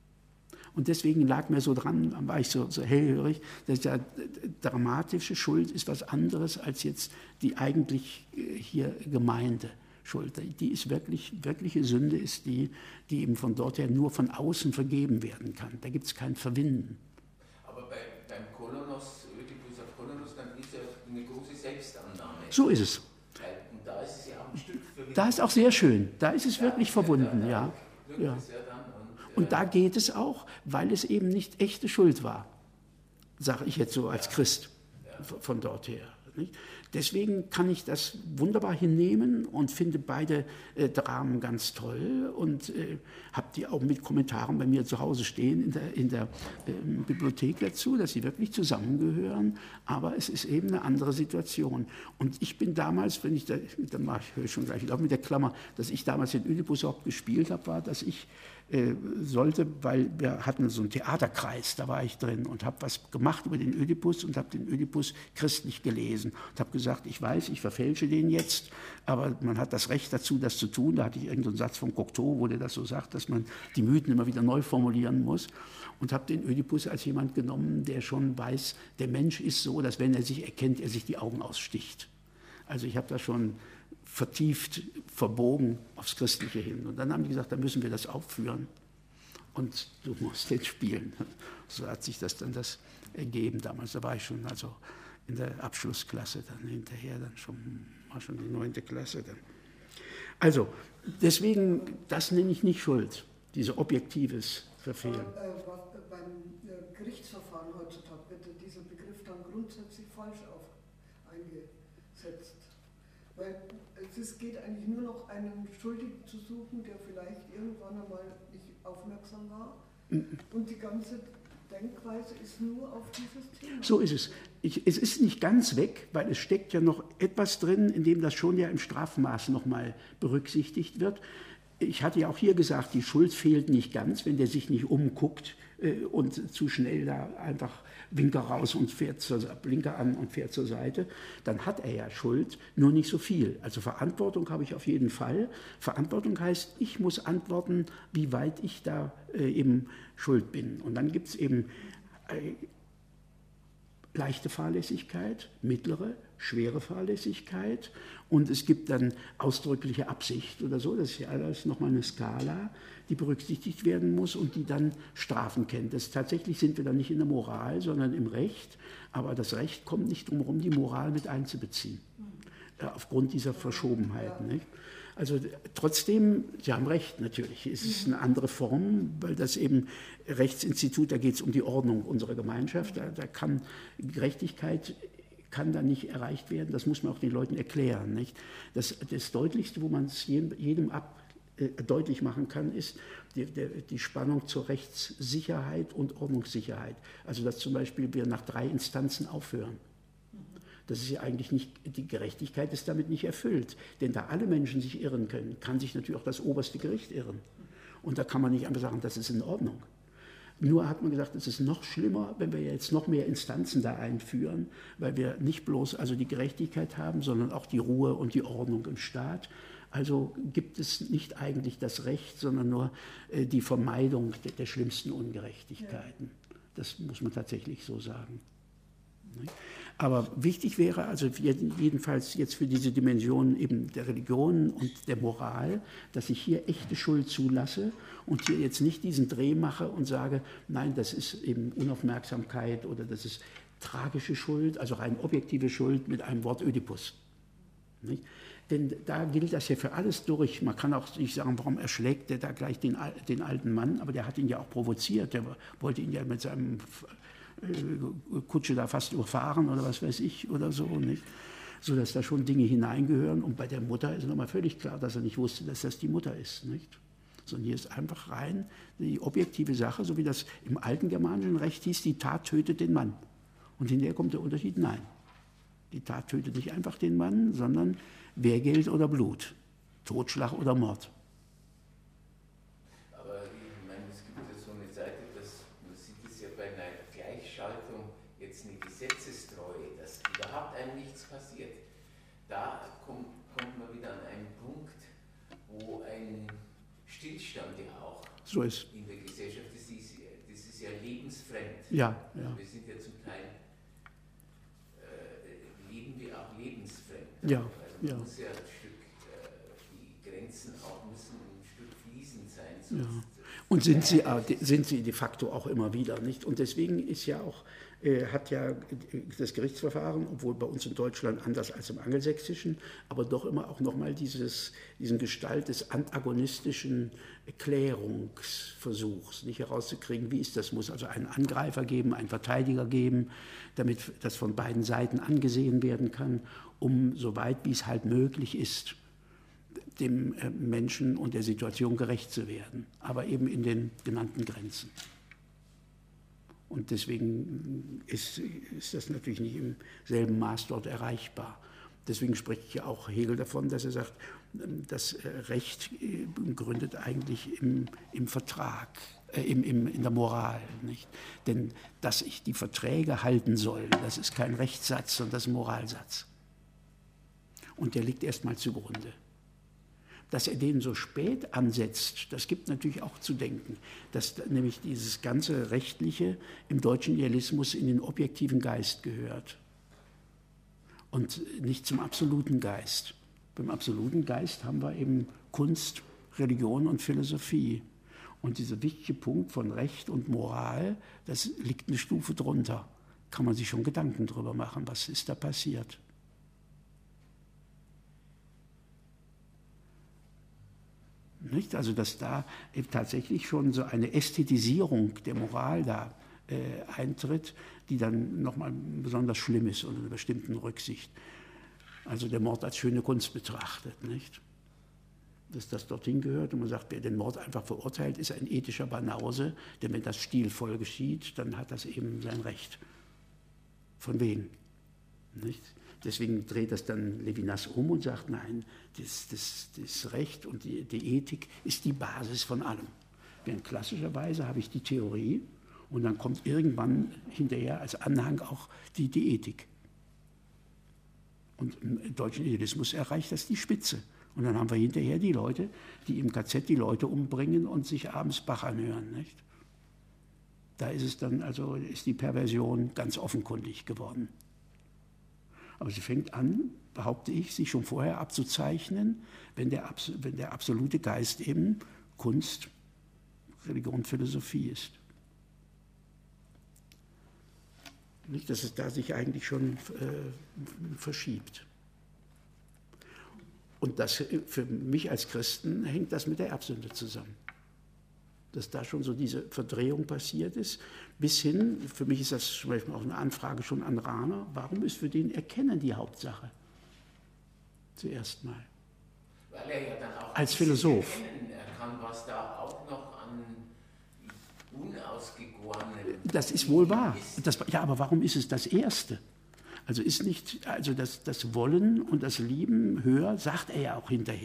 Und deswegen lag mir so dran, war ich so hellhörig, dass ja dramatische Schuld ist was anderes als jetzt die eigentlich hier gemeinte Schuld. Die ist wirkliche Sünde ist die eben von dort her nur von außen vergeben werden kann. Da gibt es kein Verwinden. Aber beim Kolonos, Ödipus auf Kolonos, dann ist ja eine große Selbstannahme. So ist es. Und da ist es ja auch ein Stück Verwindung. Da ist auch sehr schön. Da ist es wirklich verbunden, ja. Ja. Und da geht es auch, weil es eben nicht echte Schuld war, sage ich jetzt so als Christ von dort her. Nicht? Deswegen kann ich das wunderbar hinnehmen und finde beide Dramen ganz toll und habe die auch mit Kommentaren bei mir zu Hause stehen in der Bibliothek dazu, dass sie wirklich zusammengehören, aber es ist eben eine andere Situation. Und ich bin damals, höre ich schon gleich wieder auf mit der Klammer, dass ich damals in Ödipus überhaupt gespielt habe, war, dass ich sollte, weil wir hatten so einen Theaterkreis, da war ich drin und habe was gemacht über den Ödipus und habe den Ödipus christlich gelesen und habe gesagt, ich weiß, ich verfälsche den jetzt, aber man hat das Recht dazu, das zu tun. Da hatte ich irgendeinen Satz von Cocteau, wo der das so sagt, dass man die Mythen immer wieder neu formulieren muss und habe den Ödipus als jemand genommen, der schon weiß, der Mensch ist so, dass wenn er sich erkennt, er sich die Augen aussticht. Also ich habe da schon vertieft, verbogen aufs Christliche hin. Und dann haben die gesagt, dann müssen wir das aufführen und du musst den spielen. So hat sich das ergeben damals. Da war ich schon also in der Abschlussklasse, dann hinterher, war schon die 9. Klasse dann. Also, deswegen, das nenne ich nicht Schuld, diese objektives Verfehlen. Beim Gerichtsverfahren heutzutage wird dieser Begriff dann grundsätzlich falsch eingesetzt. Weil es geht eigentlich nur noch einen Schuldigen zu suchen, der vielleicht irgendwann einmal nicht aufmerksam war. Und die ganze Denkweise ist nur auf dieses Thema. So ist es. Es ist nicht ganz weg, weil es steckt ja noch etwas drin, in dem das schon ja im Strafmaß nochmal berücksichtigt wird. Ich hatte ja auch hier gesagt, die Schuld fehlt nicht ganz, wenn der sich nicht umguckt und zu schnell da einfach Blinker raus und Blinker an und fährt zur Seite, dann hat er ja Schuld, nur nicht so viel. Also Verantwortung habe ich auf jeden Fall. Verantwortung heißt, ich muss antworten, wie weit ich da eben schuld bin. Und dann gibt es eben leichte Fahrlässigkeit, mittlere, schwere Fahrlässigkeit und es gibt dann ausdrückliche Absicht oder so, das ist ja alles nochmal eine Skala, die berücksichtigt werden muss und die dann Strafen kennt. Tatsächlich sind wir dann nicht in der Moral, sondern im Recht, aber das Recht kommt nicht drum herum, die Moral mit einzubeziehen, aufgrund dieser Verschobenheiten. Nicht? Also trotzdem, Sie haben recht natürlich, es ist eine andere Form, weil das eben Rechtsinstitut, da geht es um die Ordnung unserer Gemeinschaft, da kann Gerechtigkeit kann da nicht erreicht werden, das muss man auch den Leuten erklären. Nicht? Das Deutlichste, wo man es jedem deutlich machen kann, ist die Spannung zur Rechtssicherheit und Ordnungssicherheit. Also dass zum Beispiel wir nach 3 Instanzen aufhören. Das ist ja eigentlich nicht, die Gerechtigkeit ist damit nicht erfüllt. Denn da alle Menschen sich irren können, kann sich natürlich auch das oberste Gericht irren. Und da kann man nicht einfach sagen, das ist in Ordnung. Nur hat man gesagt, es ist noch schlimmer, wenn wir jetzt noch mehr Instanzen da einführen, weil wir nicht bloß also die Gerechtigkeit haben, sondern auch die Ruhe und die Ordnung im Staat. Also gibt es nicht eigentlich das Recht, sondern nur die Vermeidung der schlimmsten Ungerechtigkeiten. Das muss man tatsächlich so sagen. Aber wichtig wäre also jedenfalls jetzt für diese Dimension eben der Religion und der Moral, dass ich hier echte Schuld zulasse und hier jetzt nicht diesen Dreh mache und sage, nein, das ist eben Unaufmerksamkeit oder das ist tragische Schuld, also rein objektive Schuld mit einem Wort Ödipus. Nicht? Denn da gilt das ja für alles durch. Man kann auch nicht sagen, warum erschlägt der da gleich den alten Mann, aber der hat ihn ja auch provoziert, der wollte ihn ja mit seinem Kutsche da fast überfahren oder was weiß ich oder so, nicht? So dass da schon Dinge hineingehören. Und bei der Mutter ist nochmal völlig klar, dass er nicht wusste, dass das die Mutter ist, nicht? Sondern hier ist einfach rein die objektive Sache, so wie das im alten germanischen Recht hieß, die Tat tötet den Mann. Und hinterher kommt der Unterschied, nein. Die Tat tötet nicht einfach den Mann, sondern Wehrgeld oder Blut, Totschlag oder Mord. Aber ich meine, es gibt ja so eine Seite, man sieht es ja bei einer Gleichschaltung, jetzt eine Gesetzestreue, dass überhaupt einem nichts passiert. Da kommt man wieder an einen Punkt, wo ein Stillstand ja auch so ist. In der Gesellschaft, das ist ja lebensfremd. Ja, ja. Ja. Also wir sind ja zum Teil, leben wir auch lebensfremd. Ja, also ja. muss ja ein Stück, die Grenzen auch müssen ein Stück fließend sein. Sonst, Ja. Und sind sie de facto auch immer wieder, nicht? Und deswegen ist ja auch, hat ja das Gerichtsverfahren, obwohl bei uns in Deutschland anders als im Angelsächsischen, aber doch immer auch nochmal diesen Gestalt des antagonistischen Klärungsversuchs, nicht herauszukriegen, wie ist das, muss also einen Angreifer geben, einen Verteidiger geben, damit das von beiden Seiten angesehen werden kann, um so weit wie es halt möglich ist, dem Menschen und der Situation gerecht zu werden, aber eben in den genannten Grenzen. Und deswegen ist das natürlich nicht im selben Maß dort erreichbar. Deswegen spricht ja auch Hegel davon, dass er sagt, das Recht gründet eigentlich im Vertrag, in der Moral. Nicht? Denn dass ich die Verträge halten soll, das ist kein Rechtssatz, sondern das ist ein Moralsatz. Und der liegt erstmal zugrunde. Dass er den so spät ansetzt, das gibt natürlich auch zu denken, dass nämlich dieses ganze Rechtliche im deutschen Idealismus in den objektiven Geist gehört und nicht zum absoluten Geist. Beim absoluten Geist haben wir eben Kunst, Religion und Philosophie. Und dieser wichtige Punkt von Recht und Moral, das liegt eine Stufe drunter. Kann man sich schon Gedanken drüber machen, was ist da passiert. Nicht? Also dass da tatsächlich schon so eine Ästhetisierung der Moral da eintritt, die dann nochmal besonders schlimm ist unter einer bestimmten Rücksicht. Also der Mord als schöne Kunst betrachtet, nicht? Dass das dorthin gehört und man sagt, wer den Mord einfach verurteilt, ist ein ethischer Banause, denn wenn das stilvoll geschieht, dann hat das eben sein Recht. Von wegen, nicht? Deswegen dreht das dann Levinas um und sagt, nein, das Recht und die Ethik ist die Basis von allem. Während klassischerweise habe ich die Theorie und dann kommt irgendwann hinterher als Anhang auch die Ethik. Und im deutschen Idealismus erreicht das die Spitze. Und dann haben wir hinterher die Leute, die im KZ die Leute umbringen und sich abends Bach anhören. Nicht? Da ist es dann, also ist die Perversion ganz offenkundig geworden. Aber sie fängt an, behaupte ich, sich schon vorher abzuzeichnen, wenn der absolute Geist eben Kunst, Religion, Philosophie ist. Nicht, dass es da sich eigentlich schon verschiebt. Und das für mich als Christen hängt das mit der Erbsünde zusammen. Dass da schon so diese Verdrehung passiert ist, bis hin, für mich ist das zum Beispiel auch eine Anfrage schon an Rahner, warum ist für den Erkennen die Hauptsache? Zuerst mal. Weil er ja dann auch als Philosoph kann, was da auch noch an unausgegorenen... Das ist wohl wahr. Ja, aber warum ist es das Erste? Also ist nicht, also das Wollen und das Lieben höher, sagt er ja auch hinterher.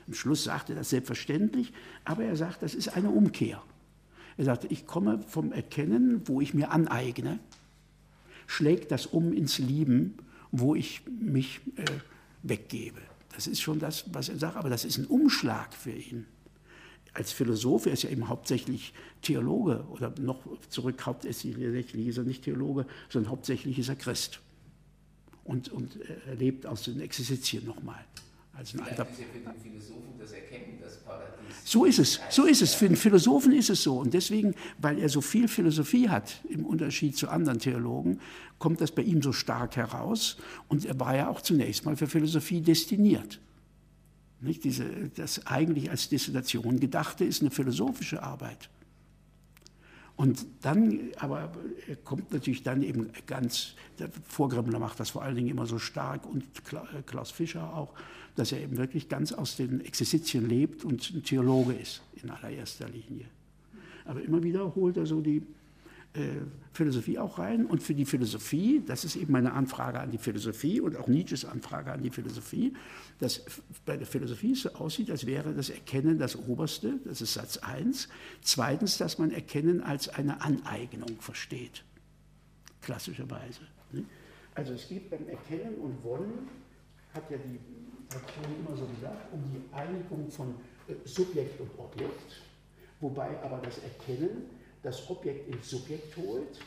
Am Schluss sagt er das selbstverständlich, aber er sagt, das ist eine Umkehr. Er sagt, ich komme vom Erkennen, wo ich mir aneigne, schlägt das um ins Lieben, wo ich mich weggebe. Das ist schon das, was er sagt, aber das ist ein Umschlag für ihn. Als Philosoph, er ist ja eben hauptsächlich Theologe oder noch zurück, hauptsächlich ist er nicht Theologe, sondern hauptsächlich ist er Christ. Und er lebt aus den Exerzitien nochmal. Als ein alter ist ja für den Philosophen das Erkennen, das Paradies. So ist es. Für den Philosophen ist es so. Und deswegen, weil er so viel Philosophie hat, im Unterschied zu anderen Theologen, kommt das bei ihm so stark heraus. Und er war ja auch zunächst mal für Philosophie destiniert. Nicht? Das eigentlich als Destination Gedachte ist eine philosophische Arbeit. Und dann, aber er kommt natürlich dann eben ganz, der Vorgrimmler macht das vor allen Dingen immer so stark und Klaus Fischer auch, dass er eben wirklich ganz aus den Exerzitien lebt und ein Theologe ist in allererster Linie. Aber immer wieder holt er so die Philosophie auch rein. Und für die Philosophie, das ist eben meine Anfrage an die Philosophie und auch Nietzsches Anfrage an die Philosophie, dass bei der Philosophie es so aussieht, als wäre das Erkennen das Oberste, das ist Satz 1. Zweitens, dass man Erkennen als eine Aneignung versteht, klassischerweise. Also es geht beim Erkennen und Wollen, hat ja die Traktion immer so gesagt, um die Einigung von Subjekt und Objekt, wobei aber das Erkennen das Objekt ins Subjekt holt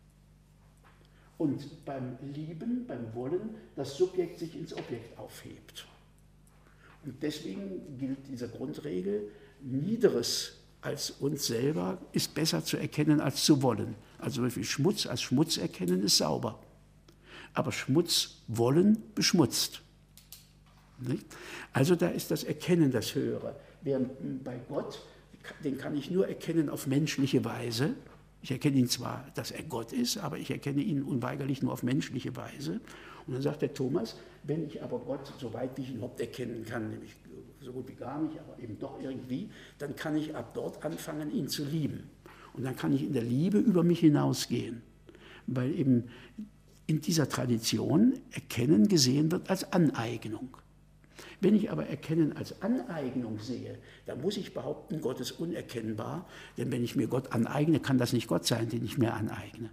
und beim Lieben, beim Wollen, das Subjekt sich ins Objekt aufhebt. Und deswegen gilt diese Grundregel, Niederes als uns selber ist besser zu erkennen als zu wollen. Also zum Beispiel Schmutz als Schmutz erkennen ist sauber, aber Schmutz wollen beschmutzt. Nicht? Also da ist das Erkennen das Höhere, während bei Gott, den kann ich nur erkennen auf menschliche Weise. Ich erkenne ihn zwar, dass er Gott ist, aber ich erkenne ihn unweigerlich nur auf menschliche Weise. Und dann sagt der Thomas, wenn ich aber Gott, so weit wie ich ihn überhaupt erkennen kann, nämlich so gut wie gar nicht, aber eben doch irgendwie, dann kann ich ab dort anfangen, ihn zu lieben. Und dann kann ich in der Liebe über mich hinausgehen. Weil eben in dieser Tradition Erkennen gesehen wird als Aneignung. Wenn ich aber Erkennen als Aneignung sehe, dann muss ich behaupten, Gott ist unerkennbar, denn wenn ich mir Gott aneigne, kann das nicht Gott sein, den ich mir aneigne.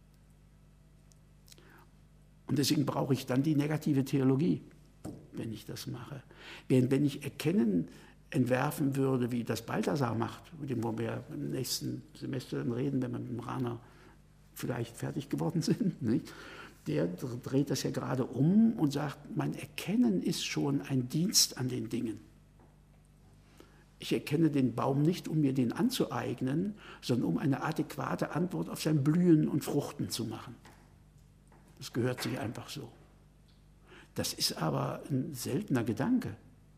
Und deswegen brauche ich dann die negative Theologie, wenn ich das mache. Wenn ich Erkennen entwerfen würde, wie das Balthasar macht, mit dem wollen wir im nächsten Semester dann reden, wenn wir mit dem Rahner vielleicht fertig geworden sind, nicht? Der dreht das ja gerade um und sagt, mein Erkennen ist schon ein Dienst an den Dingen. Ich erkenne den Baum nicht, um mir den anzueignen, sondern um eine adäquate Antwort auf sein Blühen und Fruchten zu machen. Das gehört sich einfach so. Das ist aber ein seltener Gedanke.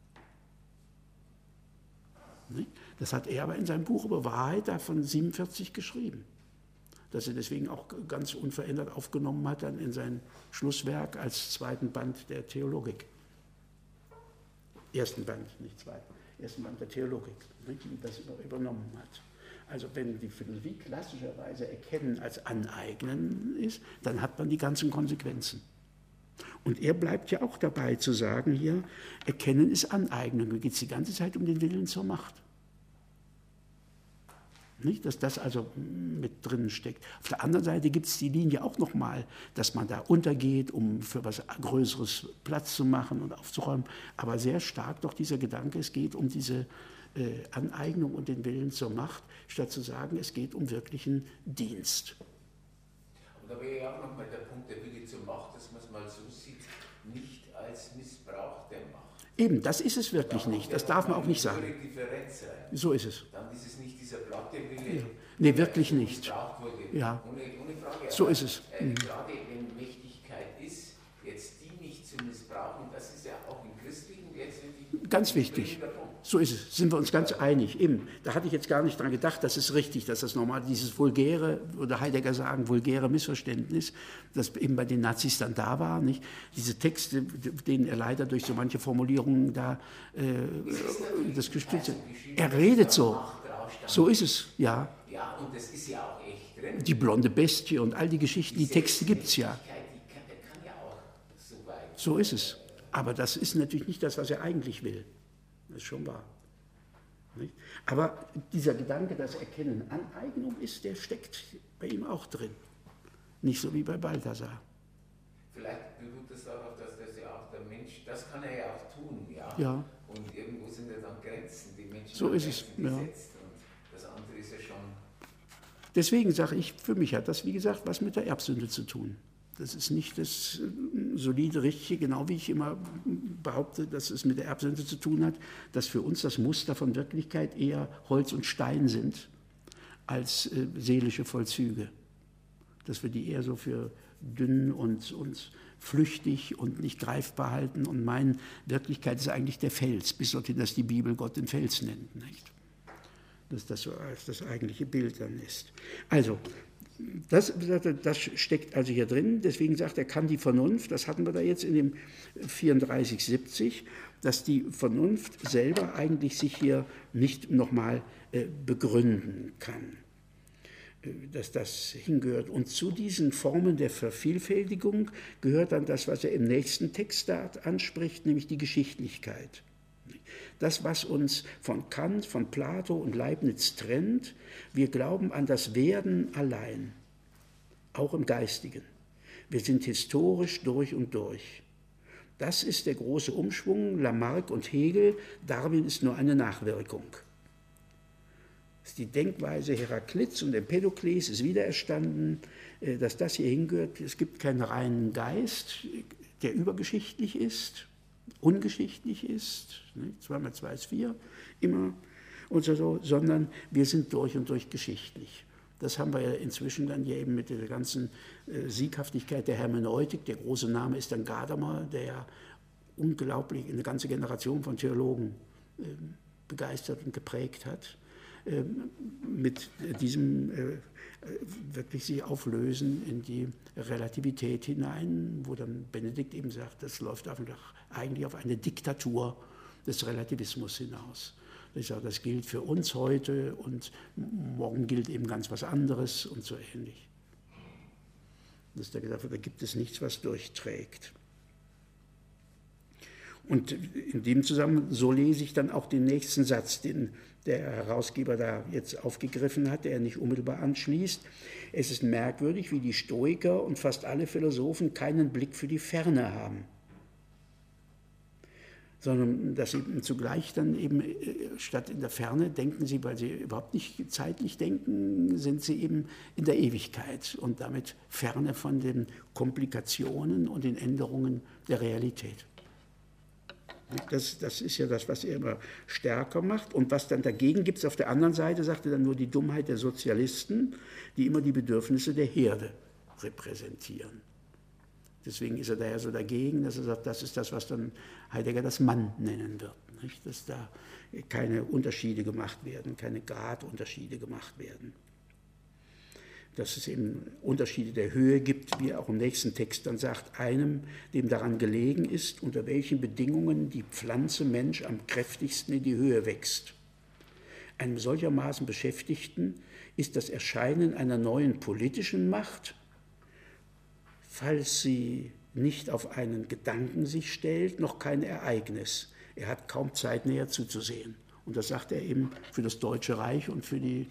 Das hat er aber in seinem Buch über Wahrheit davon 47 geschrieben. Dass er deswegen auch ganz unverändert aufgenommen hat dann in sein Schlusswerk als zweiten Band der Theologik. Ersten Band, nicht zweiten, ersten Band der Theologik, die das übernommen hat. Also wenn die Philosophie klassischerweise Erkennen als Aneignen ist, dann hat man die ganzen Konsequenzen. Und er bleibt ja auch dabei zu sagen hier, Erkennen ist Aneignung, da geht es die ganze Zeit um den Willen zur Macht. Nicht, dass das also mit drin steckt. Auf der anderen Seite gibt es die Linie auch nochmal, dass man da untergeht, um für was Größeres Platz zu machen und aufzuräumen. Aber sehr stark doch dieser Gedanke, es geht um diese Aneignung und den Willen zur Macht, statt zu sagen, es geht um wirklichen Dienst. Und da wäre ja auch nochmal der Punkt, der Wille zur Macht, dass man es mal so sieht, nicht als Missbrauch der Macht. Eben, das ist es wirklich nicht. Das darf man auch nicht sagen. Differenz rein. So ist es. Dann ist es nicht dieser platte Wille. Ja. Nee, wirklich nicht. Wurde. Ja. Ohne Frage. So ist es. Gerade wenn Mächtigkeit ist, jetzt die nicht zu missbrauchen, das ist ja auch im Christlichen letztendlich ganz wichtig. So ist es, sind wir uns ganz einig. Eben, da hatte ich jetzt gar nicht dran gedacht, das ist richtig, dass das normal, dieses vulgäre, oder Heidegger sagen, vulgäre Missverständnis, das eben bei den Nazis dann da war, nicht? Diese Texte, denen er leider durch so manche Formulierungen da das gestützt hat. Er redet so. So ist es, ja. Ja, und das ist ja auch echt drin. Die blonde Bestie und all die Geschichten, die Texte gibt es ja. Der kann ja auch so weit. So ist es. Aber das ist natürlich nicht das, was er eigentlich will. Das ist schon wahr. Nicht? Aber dieser Gedanke, dass Erkennen Aneignung ist, der steckt bei ihm auch drin. Nicht so wie bei Balthasar. Vielleicht beruht es darauf, dass das ja auch der Mensch, das kann er ja auch tun, ja. Ja. Und irgendwo sind ja dann Grenzen, die Menschen So ist es, ja. gesetzt. Und das andere ist ja schon. Deswegen sage ich, für mich hat das, wie gesagt, was mit der Erbsünde zu tun. Das ist nicht das solide Richtige, genau wie ich immer behaupte, dass es mit der Erbsünde zu tun hat, dass für uns das Muster von Wirklichkeit eher Holz und Stein sind als seelische Vollzüge. Dass wir die eher so für dünn und flüchtig und nicht greifbar halten und meinen, Wirklichkeit ist eigentlich der Fels, bis dorthin, dass die Bibel Gott den Fels nennt. Nicht? Dass das so als das eigentliche Bild dann ist. Also, das steckt also hier drin, deswegen sagt er, kann die Vernunft, das hatten wir da jetzt in dem 34,70, dass die Vernunft selber eigentlich sich hier nicht nochmal begründen kann, dass das hingehört. Und zu diesen Formen der Vervielfältigung gehört dann das, was er im nächsten Text da anspricht, nämlich die Geschichtlichkeit. Das, was uns von Kant, von Plato und Leibniz trennt, wir glauben an das Werden allein, auch im Geistigen. Wir sind historisch durch und durch. Das ist der große Umschwung, Lamarck und Hegel, Darwin ist nur eine Nachwirkung. Das ist die Denkweise Heraklits und Empedokles ist wiedererstanden, dass das hier hingehört. Es gibt keinen reinen Geist, der übergeschichtlich ist, ungeschichtlich ist, 2 mal 2 ist 4, immer und so, sondern wir sind durch und durch geschichtlich. Das haben wir ja inzwischen dann ja eben mit der ganzen Sieghaftigkeit der Hermeneutik. Der große Name ist dann Gadamer, der ja unglaublich eine ganze Generation von Theologen begeistert und geprägt hat. Mit diesem wirklich sich auflösen in die Relativität hinein, wo dann Benedikt eben sagt, das läuft eigentlich auf eine Diktatur des Relativismus hinaus. Ich sage, das gilt für uns heute und morgen gilt eben ganz was anderes und so ähnlich. Dass da gesagt wird, da gibt es nichts, was durchträgt. Und in dem Zusammenhang, so lese ich dann auch den nächsten Satz, den der Herausgeber da jetzt aufgegriffen hat, der er nicht unmittelbar anschließt. Es ist merkwürdig, wie die Stoiker und fast alle Philosophen keinen Blick für die Ferne haben, sondern dass sie zugleich dann eben statt in der Ferne denken sie, weil sie überhaupt nicht zeitlich denken, sind sie eben in der Ewigkeit und damit ferne von den Komplikationen und den Änderungen der Realität. Das ist ja das, was er immer stärker macht. Und was dann dagegen gibt es auf der anderen Seite, sagt er dann nur die Dummheit der Sozialisten, die immer die Bedürfnisse der Herde repräsentieren. Deswegen ist er daher so dagegen, dass er sagt, das ist das, was dann Heidegger das Mann nennen wird. Nicht? Dass da keine Unterschiede gemacht werden, keine Gradunterschiede gemacht werden. Dass es eben Unterschiede der Höhe gibt, wie er auch im nächsten Text dann sagt, einem, dem daran gelegen ist, unter welchen Bedingungen die Pflanze Mensch am kräftigsten in die Höhe wächst. Einem solchermaßen Beschäftigten ist das Erscheinen einer neuen politischen Macht, falls sie nicht auf einen Gedanken sich stellt, noch kein Ereignis. Er hat kaum Zeit, näher zuzusehen. Und das sagt er eben für das Deutsche Reich und für die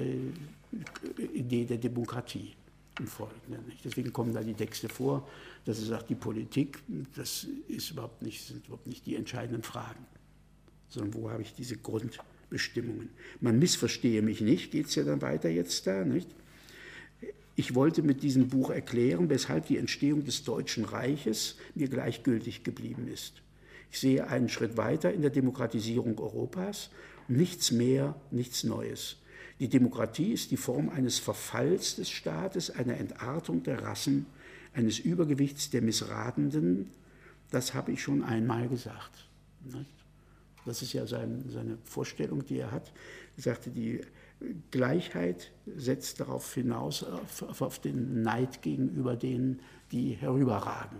Idee der Demokratie im Folgenden. Deswegen kommen da die Texte vor, dass er sagt, die Politik, das sind überhaupt nicht die entscheidenden Fragen, sondern wo habe ich diese Grundbestimmungen. Man missverstehe mich nicht, geht es ja dann weiter jetzt da, nicht? Ich wollte mit diesem Buch erklären, weshalb die Entstehung des Deutschen Reiches mir gleichgültig geblieben ist. Ich sehe einen Schritt weiter in der Demokratisierung Europas, nichts mehr, nichts Neues. Die Demokratie ist die Form eines Verfalls des Staates, einer Entartung der Rassen, eines Übergewichts der Missratenden. Das habe ich schon einmal gesagt. Das ist ja seine Vorstellung, die er hat. Er sagte, die Gleichheit setzt darauf hinaus, auf den Neid gegenüber denen, die herüberragen.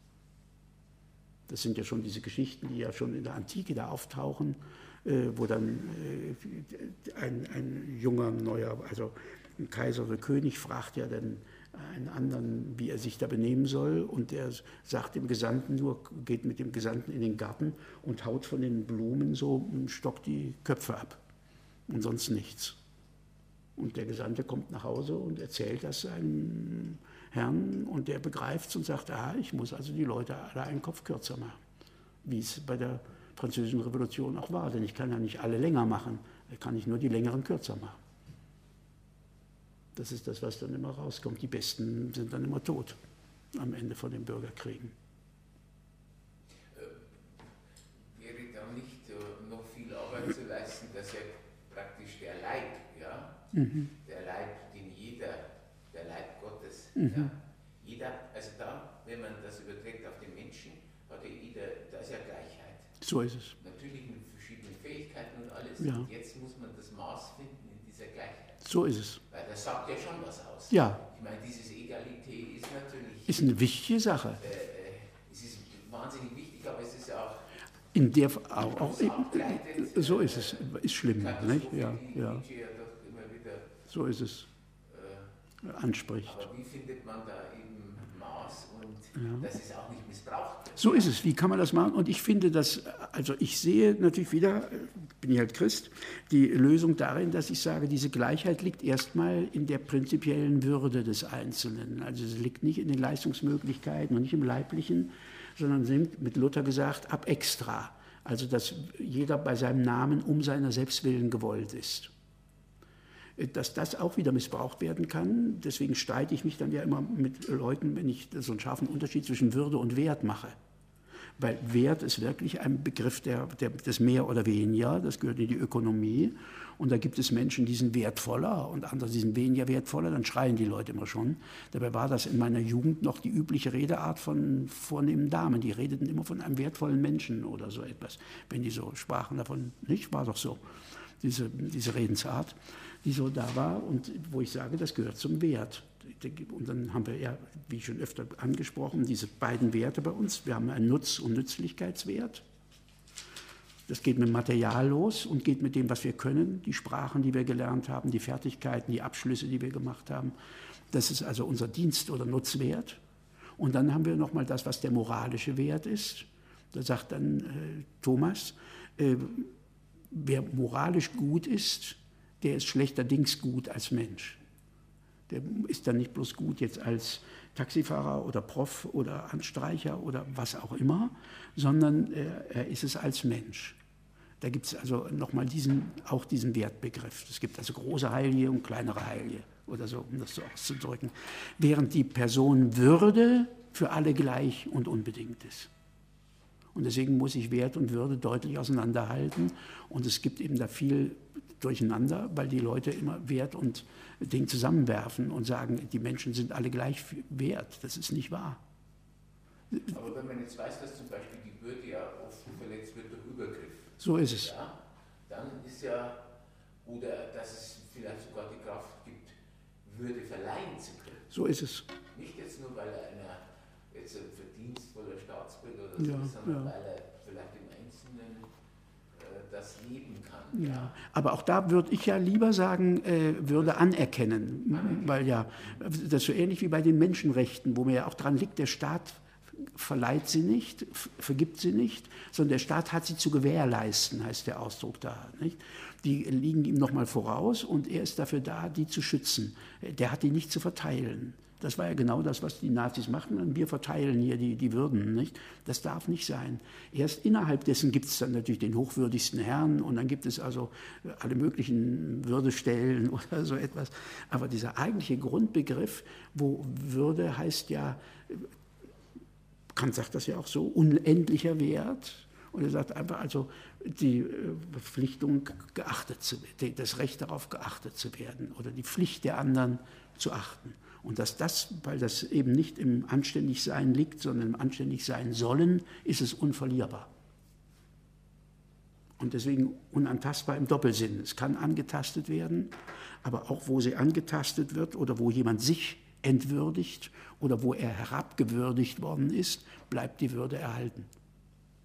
Das sind ja schon diese Geschichten, die ja schon in der Antike da auftauchen, wo dann ein junger, neuer, also ein Kaiser oder König fragt ja dann einen anderen, wie er sich da benehmen soll. Und der sagt dem Gesandten nur, geht mit dem Gesandten in den Garten und haut von den Blumen so einen Stock die Köpfe ab. Und sonst nichts. Und der Gesandte kommt nach Hause und erzählt das seinem Herrn und der begreift es und sagt, ich muss also die Leute alle einen Kopf kürzer machen. Wie es bei der Französischen Revolution auch war, denn ich kann ja nicht alle länger machen, ich kann nicht nur die längeren kürzer machen. Das ist das, was dann immer rauskommt. Die Besten sind dann immer tot am Ende von den Bürgerkriegen. Wäre da nicht noch viel Arbeit zu leisten, dass ja praktisch der Leib, ja, der Leib, der Leib Gottes, ja, jeder, also da, wenn man das überträgt auf den Menschen, hat ja jeder, da ist ja Gleichheit. So ist es. Natürlich mit verschiedenen Fähigkeiten und alles. Ja. Und jetzt muss man das Maß finden in dieser Gleichheit. So ist es. Weil das sagt ja schon was aus. Ja. Ich meine, dieses Egalité ist natürlich... Ist eine wichtige Sache. Es ist wahnsinnig wichtig, aber es ist auch... In der auch so ist es. Ist schlimm. Nicht? Ja. So ist es. Anspricht. Aber wie findet man da eben Maß und dass es auch nicht missbraucht wird? So ist es. Wie kann man das machen? Und ich finde, also ich sehe natürlich wieder, bin ich halt Christ, die Lösung darin, dass ich sage, diese Gleichheit liegt erstmal in der prinzipiellen Würde des Einzelnen. Also es liegt nicht in den Leistungsmöglichkeiten und nicht im Leiblichen, sondern sind, mit Luther gesagt, ab extra. Also dass jeder bei seinem Namen um seiner Selbstwillen gewollt ist. Dass das auch wieder missbraucht werden kann, deswegen streite ich mich dann ja immer mit Leuten, wenn ich so einen scharfen Unterschied zwischen Würde und Wert mache. Weil Wert ist wirklich ein Begriff des Mehr oder Weniger, das gehört in die Ökonomie. Und da gibt es Menschen, die sind wertvoller und andere, die sind weniger wertvoller, dann schreien die Leute immer schon. Dabei war das in meiner Jugend noch die übliche Redeart von vornehmen Damen. Die redeten immer von einem wertvollen Menschen oder so etwas, wenn die so sprachen davon. Nicht? War doch so, diese Redensart, die so da war und wo ich sage, das gehört zum Wert. Und dann haben wir ja, wie schon öfter angesprochen, diese beiden Werte bei uns. Wir haben einen Nutz- und Nützlichkeitswert. Das geht mit Material los und geht mit dem, was wir können, die Sprachen, die wir gelernt haben, die Fertigkeiten, die Abschlüsse, die wir gemacht haben. Das ist also unser Dienst- oder Nutzwert. Und dann haben wir nochmal das, was der moralische Wert ist. Da sagt dann Thomas, wer moralisch gut ist, der ist schlechterdings gut als Mensch. Der ist dann nicht bloß gut jetzt als Taxifahrer oder Prof oder Anstreicher oder was auch immer, sondern er ist es als Mensch. Da gibt es also nochmal auch diesen Wertbegriff. Es gibt also große Heilige und kleinere Heilige oder so, um das so auszudrücken. Während die Person Würde für alle gleich und unbedingt ist. Und deswegen muss ich Wert und Würde deutlich auseinanderhalten. Und es gibt eben da viel durcheinander, weil die Leute immer Wert und Ding zusammenwerfen und sagen, die Menschen sind alle gleich wert. Das ist nicht wahr. Aber wenn man jetzt weiß, dass zum Beispiel die Würde ja oft verletzt wird durch Übergriff. So ist es. Ja, dann ist ja, oder dass es vielleicht sogar die Kraft gibt, Würde verleihen zu können. So ist es. Nicht jetzt nur, weil er jetzt ein verdienstvoller Staatsbürger oder so, sondern weil er vielleicht im Einzelnen das leben kann. Ja. Aber auch da würde ich ja lieber sagen, Würde anerkennen. Weil ja, das ist so ähnlich wie bei den Menschenrechten, wo mir ja auch dran liegt, der Staat verleiht sie nicht, vergibt sie nicht, sondern der Staat hat sie zu gewährleisten, heißt der Ausdruck da. Nicht? Die liegen ihm nochmal voraus und er ist dafür da, die zu schützen. Der hat die nicht zu verteilen. Das war ja genau das, was die Nazis machten. Und wir verteilen hier die Würden. Nicht? Das darf nicht sein. Erst innerhalb dessen gibt es dann natürlich den hochwürdigsten Herrn und dann gibt es also alle möglichen Würdestellen oder so etwas. Aber dieser eigentliche Grundbegriff, wo Würde heißt ja, Kant sagt das ja auch so, unendlicher Wert. Und er sagt einfach also die Verpflichtung, das Recht darauf geachtet zu werden oder die Pflicht der anderen zu achten. Und dass das, weil das eben nicht im Anständigsein liegt, sondern im Anständigsein sollen, ist es unverlierbar. Und deswegen unantastbar im Doppelsinn. Es kann angetastet werden, aber auch wo sie angetastet wird oder wo jemand sich entwürdigt oder wo er herabgewürdigt worden ist, bleibt die Würde erhalten.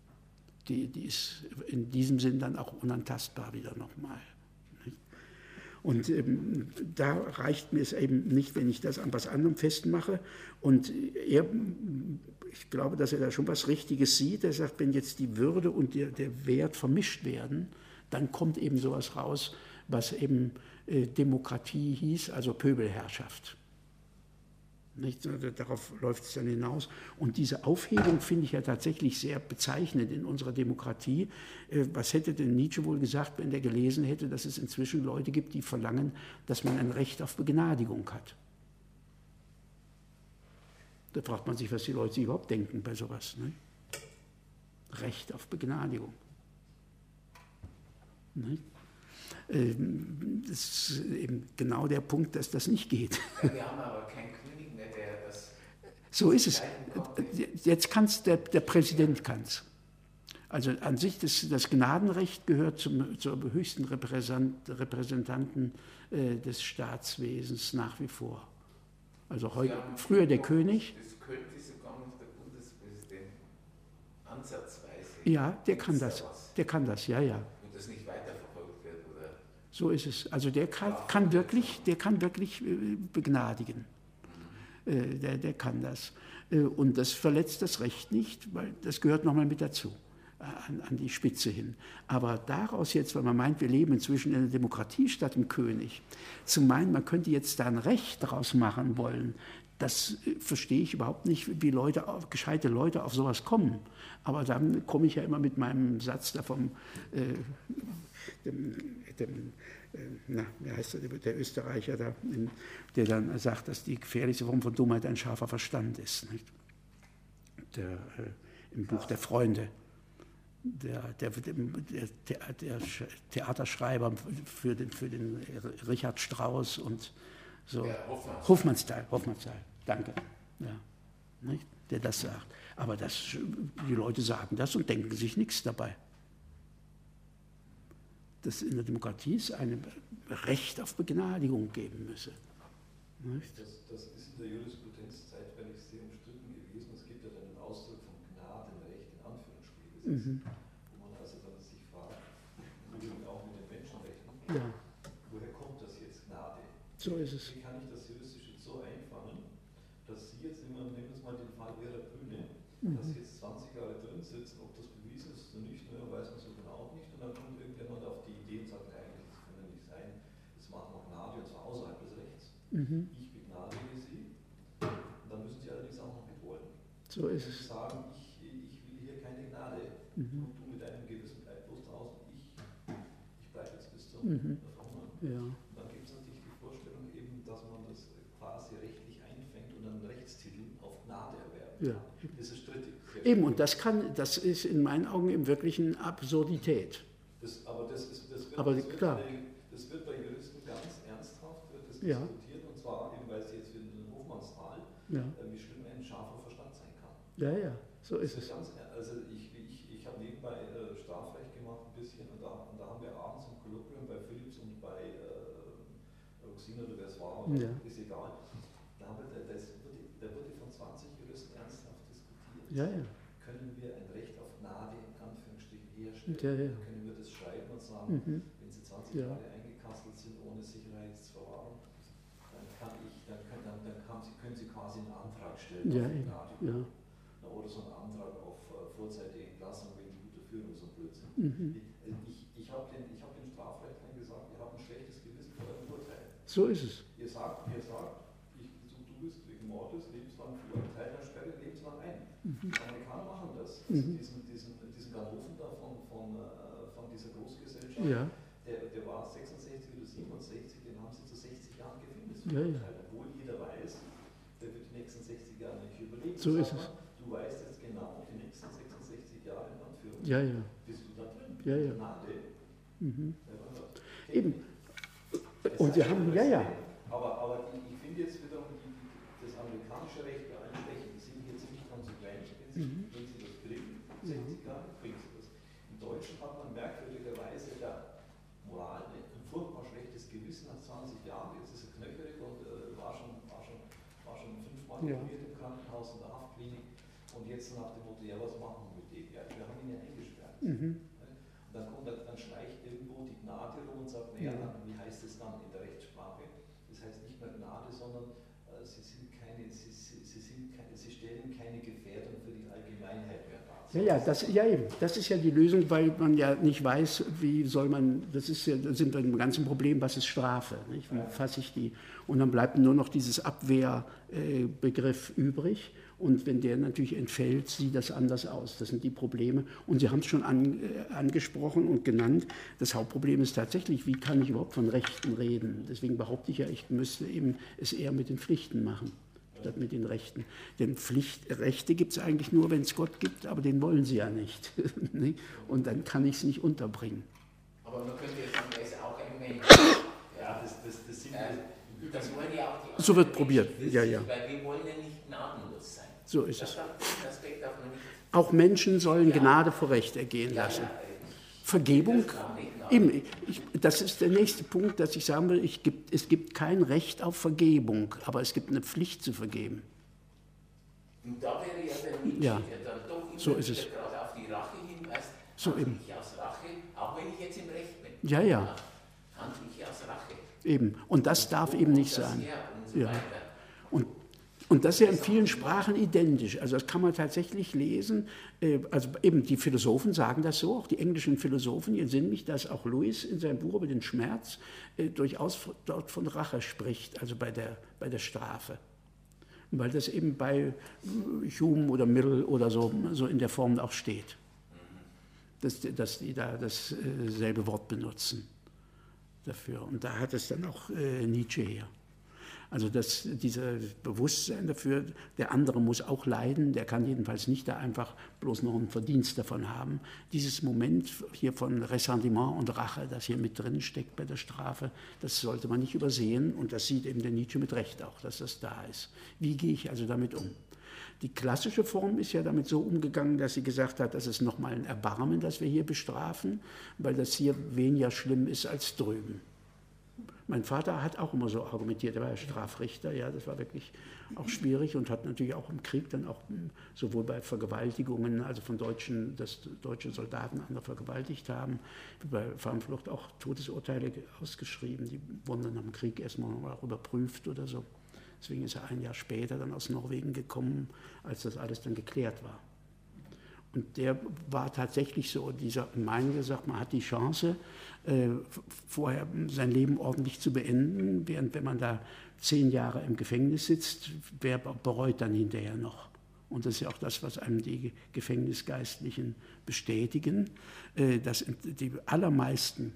Die ist in diesem Sinn dann auch unantastbar wieder nochmal. Und da reicht mir es eben nicht, wenn ich das an was anderem festmache. Und ich glaube, dass er da schon was Richtiges sieht. Er sagt, wenn jetzt die Würde und der Wert vermischt werden, dann kommt eben sowas raus, was eben Demokratie hieß, also Pöbelherrschaft. Nicht? Darauf läuft es dann hinaus. Und diese Aufhebung finde ich ja tatsächlich sehr bezeichnend in unserer Demokratie. Was hätte denn Nietzsche wohl gesagt, wenn er gelesen hätte, dass es inzwischen Leute gibt, die verlangen, dass man ein Recht auf Begnadigung hat? Da fragt man sich, was die Leute sich überhaupt denken bei sowas. Ne? Recht auf Begnadigung. Ne? Das ist eben genau der Punkt, dass das nicht geht. Ja, wir haben aber keinen König mehr, der das... So ist es. Jetzt kann es, der Präsident kann es. Also an sich, das Gnadenrecht gehört zur höchsten Repräsentanten des Staatswesens nach wie vor. Also heute, ja, früher der König. Das könnte sogar noch der Bundespräsident ansatzweise. Ja, der kann das. Der kann das, ja, ja. Und das nicht weiterverfolgt wird, oder? So ist es. Also der kann wirklich begnadigen. Der kann das. Und das verletzt das Recht nicht, weil das gehört nochmal mit dazu, an die Spitze hin. Aber daraus jetzt, weil man meint, wir leben inzwischen in einer Demokratie statt im König, zu meinen, man könnte jetzt da ein Recht daraus machen wollen, das verstehe ich überhaupt nicht, wie gescheite Leute auf sowas kommen. Aber dann komme ich ja immer mit meinem Satz da vom wie heißt der Österreicher da, der dann sagt, dass die gefährlichste Form von Dummheit ein scharfer Verstand ist. Nicht? Im Buch der Freunde. Der Theaterschreiber für den Richard Strauss und so. Ja, Hofmannsthal, danke. Ja, nicht? Der das sagt. Aber die Leute sagen das und denken sich nichts dabei. Dass in der Demokratie es ein Recht auf Begnadigung geben müsse. Das ist in der Jurisprudenz zeitweilig sehr umstritten gewesen. Es gibt ja dann einen Ausdruck von Gnadenrecht in Anführungsstrichen, wo man also dann sich fragt, auch mit den Menschenrechten, woher kommt das jetzt Gnade? So ist es. Wie kann ich das juristisch jetzt so einfangen, dass Sie jetzt nehmen wir mal den Fall Vera Böhne, dass Sie jetzt 20 Jahre drin sitzen, ob das bewiesen ist oder nicht, weiß man so genau nicht. Und dann kommt irgendjemand auf die Idee und sagt, eigentlich, das kann ja nicht sein, das machen wir Gnade und zwar außerhalb des Rechts. Ich begnadige Sie, und dann müssen Sie allerdings auch noch mitwollen. So ist es. Sie sagen, ich will hier keine Gnade, und du mit einem Gewissen bleib bloß draußen, ich bleibe jetzt bis zum Verhungern. Ja. Und dann gibt es natürlich die Vorstellung eben, dass man das quasi rechtlich einfängt und einen Rechtstitel auf Gnade erwerben kann. Ja. Das ist strittig. Eben, und das ist in meinen Augen im Wirklichen Absurdität. Das wird bei Juristen ganz ernsthaft diskutiert, und zwar eben, weil Sie jetzt für den Hofmannsthal, wie schlimm ein scharfer Verstand sein kann. Ja, so ist es. Also ich habe nebenbei Strafrecht gemacht ein bisschen, und da haben wir abends im Kolloquium bei Philips und bei Roxina oder wer es war, ist egal. Da wurde von 20 Juristen ernsthaft diskutiert. Können wir ein Recht auf Gnade in Anführungsstrichen herstellen? Können wir das schreiben und sagen, wenn Sie 20 Jahre eingekastelt sind ohne Sicherheitsverwahrung, können Sie quasi einen Antrag stellen auf Gnade. Oder so einen Antrag auf vorzeitige Entlassung wegen guter Führung, so ein Blödsinn. Ich habe den Strafrechtlern gesagt, ihr habt ein schlechtes Gewissen vor eurem Urteil. So ist es. Ihr sagt du bist wegen Mordes lebenslang verurteilt, dann sperre lebenslang ein. Die Amerikaner machen das. Diesen Ganoven da von dieser Großgesellschaft, der war 66 oder 67, den haben sie zu 60 Jahren Gefängnis verurteilt. Obwohl jeder weiß, der wird die nächsten 60 Jahre nicht überleben. So ist es. Du weißt jetzt genau, die nächsten 66 Jahre in Anführung. Bist du da drin? Gnade. Eben. Und wir haben, Aber ich finde jetzt wiederum das amerikanische Recht bei allen Schwächen, die sind hier ziemlich konsequent. Wenn sie das kriegen, 60 Jahre kriegen sie das. Im Deutschen hat man merkwürdigerweise Moral ein furchtbar schlechtes Gewissen nach 20 Jahren. Jetzt ist er knöcherig und war schon 5-mal operiert im Krankenhaus in der Haftklinik. Und jetzt nach dem Motto, was machen wir mit dem? Ja, wir haben ihn ja eingesperrt. Dann schleicht irgendwo die Gnade rum und sagt, naja, wie heißt es dann in der Rechtssprache? Das heißt nicht mehr Gnade, sondern sie stellen keine Gefährdung für die Allgemeinheit mehr dar. Das ist ja die Lösung, weil man ja nicht weiß, wie soll man, da sind wir im ganzen Problem, was ist Strafe, nicht? Wie fasse ich die? Und dann bleibt nur noch dieses Abwehrbegriff übrig. Und wenn der natürlich entfällt, sieht das anders aus. Das sind die Probleme. Und Sie haben es schon angesprochen und genannt. Das Hauptproblem ist tatsächlich, wie kann ich überhaupt von Rechten reden? Deswegen behaupte ich ja, ich müsste eben es eher mit den Pflichten machen, statt mit den Rechten. Denn Rechte gibt es eigentlich nur, wenn es Gott gibt, aber den wollen Sie ja nicht. Und dann kann ich es nicht unterbringen. Aber man könnte jetzt sagen, da ist auch ein Mensch. Ja, das wollen ja auch die so wird probiert, ja. Weil wir wollen ja nicht gnadenlos sein. So ist es. Das Aspekt darf man nicht. Auch Menschen sollen Gnade vor Recht ergehen lassen. Vergebung, eben, das ist der nächste Punkt, dass ich sagen will, es gibt kein Recht auf Vergebung, aber es gibt eine Pflicht zu vergeben. Und da wäre ja der Nietzsche, der dann doch immer so ist es. gerade auf die Rache hinweist, so handle eben. ich aus Rache, auch wenn ich jetzt im Recht bin. Ja. Handle ich aus Rache. Eben, und das darf eben nicht sein. Und das ist ja in vielen Sprachen identisch. Also das kann man tatsächlich lesen. Also eben die Philosophen sagen das so, auch die englischen Philosophen. Ihr sinnt mich, dass auch Lewis in seinem Buch über den Schmerz durchaus dort von Rache spricht, also bei der Strafe. Weil das eben bei Hume oder Mill oder so in der Form auch steht. Dass die da dasselbe Wort benutzen dafür. Und da hat es dann auch Nietzsche her. Also dieses Bewusstsein dafür, der andere muss auch leiden, der kann jedenfalls nicht da einfach bloß noch einen Verdienst davon haben. Dieses Moment hier von Ressentiment und Rache, das hier mit drin steckt bei der Strafe, das sollte man nicht übersehen und das sieht eben der Nietzsche mit Recht auch, dass das da ist. Wie gehe ich also damit um? Die klassische Form ist ja damit so umgegangen, dass sie gesagt hat, das ist nochmal ein Erbarmen, das wir hier bestrafen, weil das hier weniger schlimm ist als drüben. Mein Vater hat auch immer so argumentiert, er war ja Strafrichter, ja, das war wirklich auch schwierig und hat natürlich auch im Krieg dann auch sowohl bei Vergewaltigungen, also dass deutsche Soldaten andere vergewaltigt haben, wie bei Farmflucht auch Todesurteile ausgeschrieben, die wurden dann im Krieg erstmal auch überprüft oder so. Deswegen ist er ein Jahr später dann aus Norwegen gekommen, als das alles dann geklärt war. Und der war tatsächlich so, dieser Meinung gesagt, man hat die Chance, vorher sein Leben ordentlich zu beenden, während wenn man da 10 Jahre im Gefängnis sitzt, wer bereut dann hinterher noch? Und das ist ja auch das, was einem die Gefängnisgeistlichen bestätigen, dass die allermeisten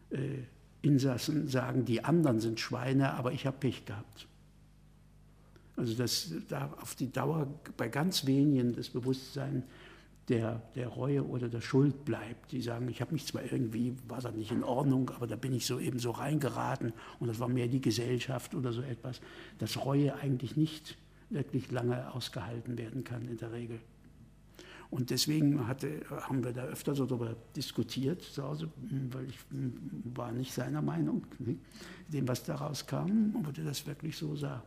Insassen sagen, die anderen sind Schweine, aber ich habe Pech gehabt. Also dass da auf die Dauer bei ganz wenigen das Bewusstsein der Reue oder der Schuld bleibt. Die sagen, ich habe mich zwar irgendwie, war das nicht in Ordnung, aber da bin ich so eben so reingeraten und das war mehr die Gesellschaft oder so etwas, dass Reue eigentlich nicht wirklich lange ausgehalten werden kann in der Regel. Und deswegen haben wir da öfter so darüber diskutiert zu Hause, weil ich war nicht seiner Meinung, dem was daraus kam, aber der das wirklich so sah.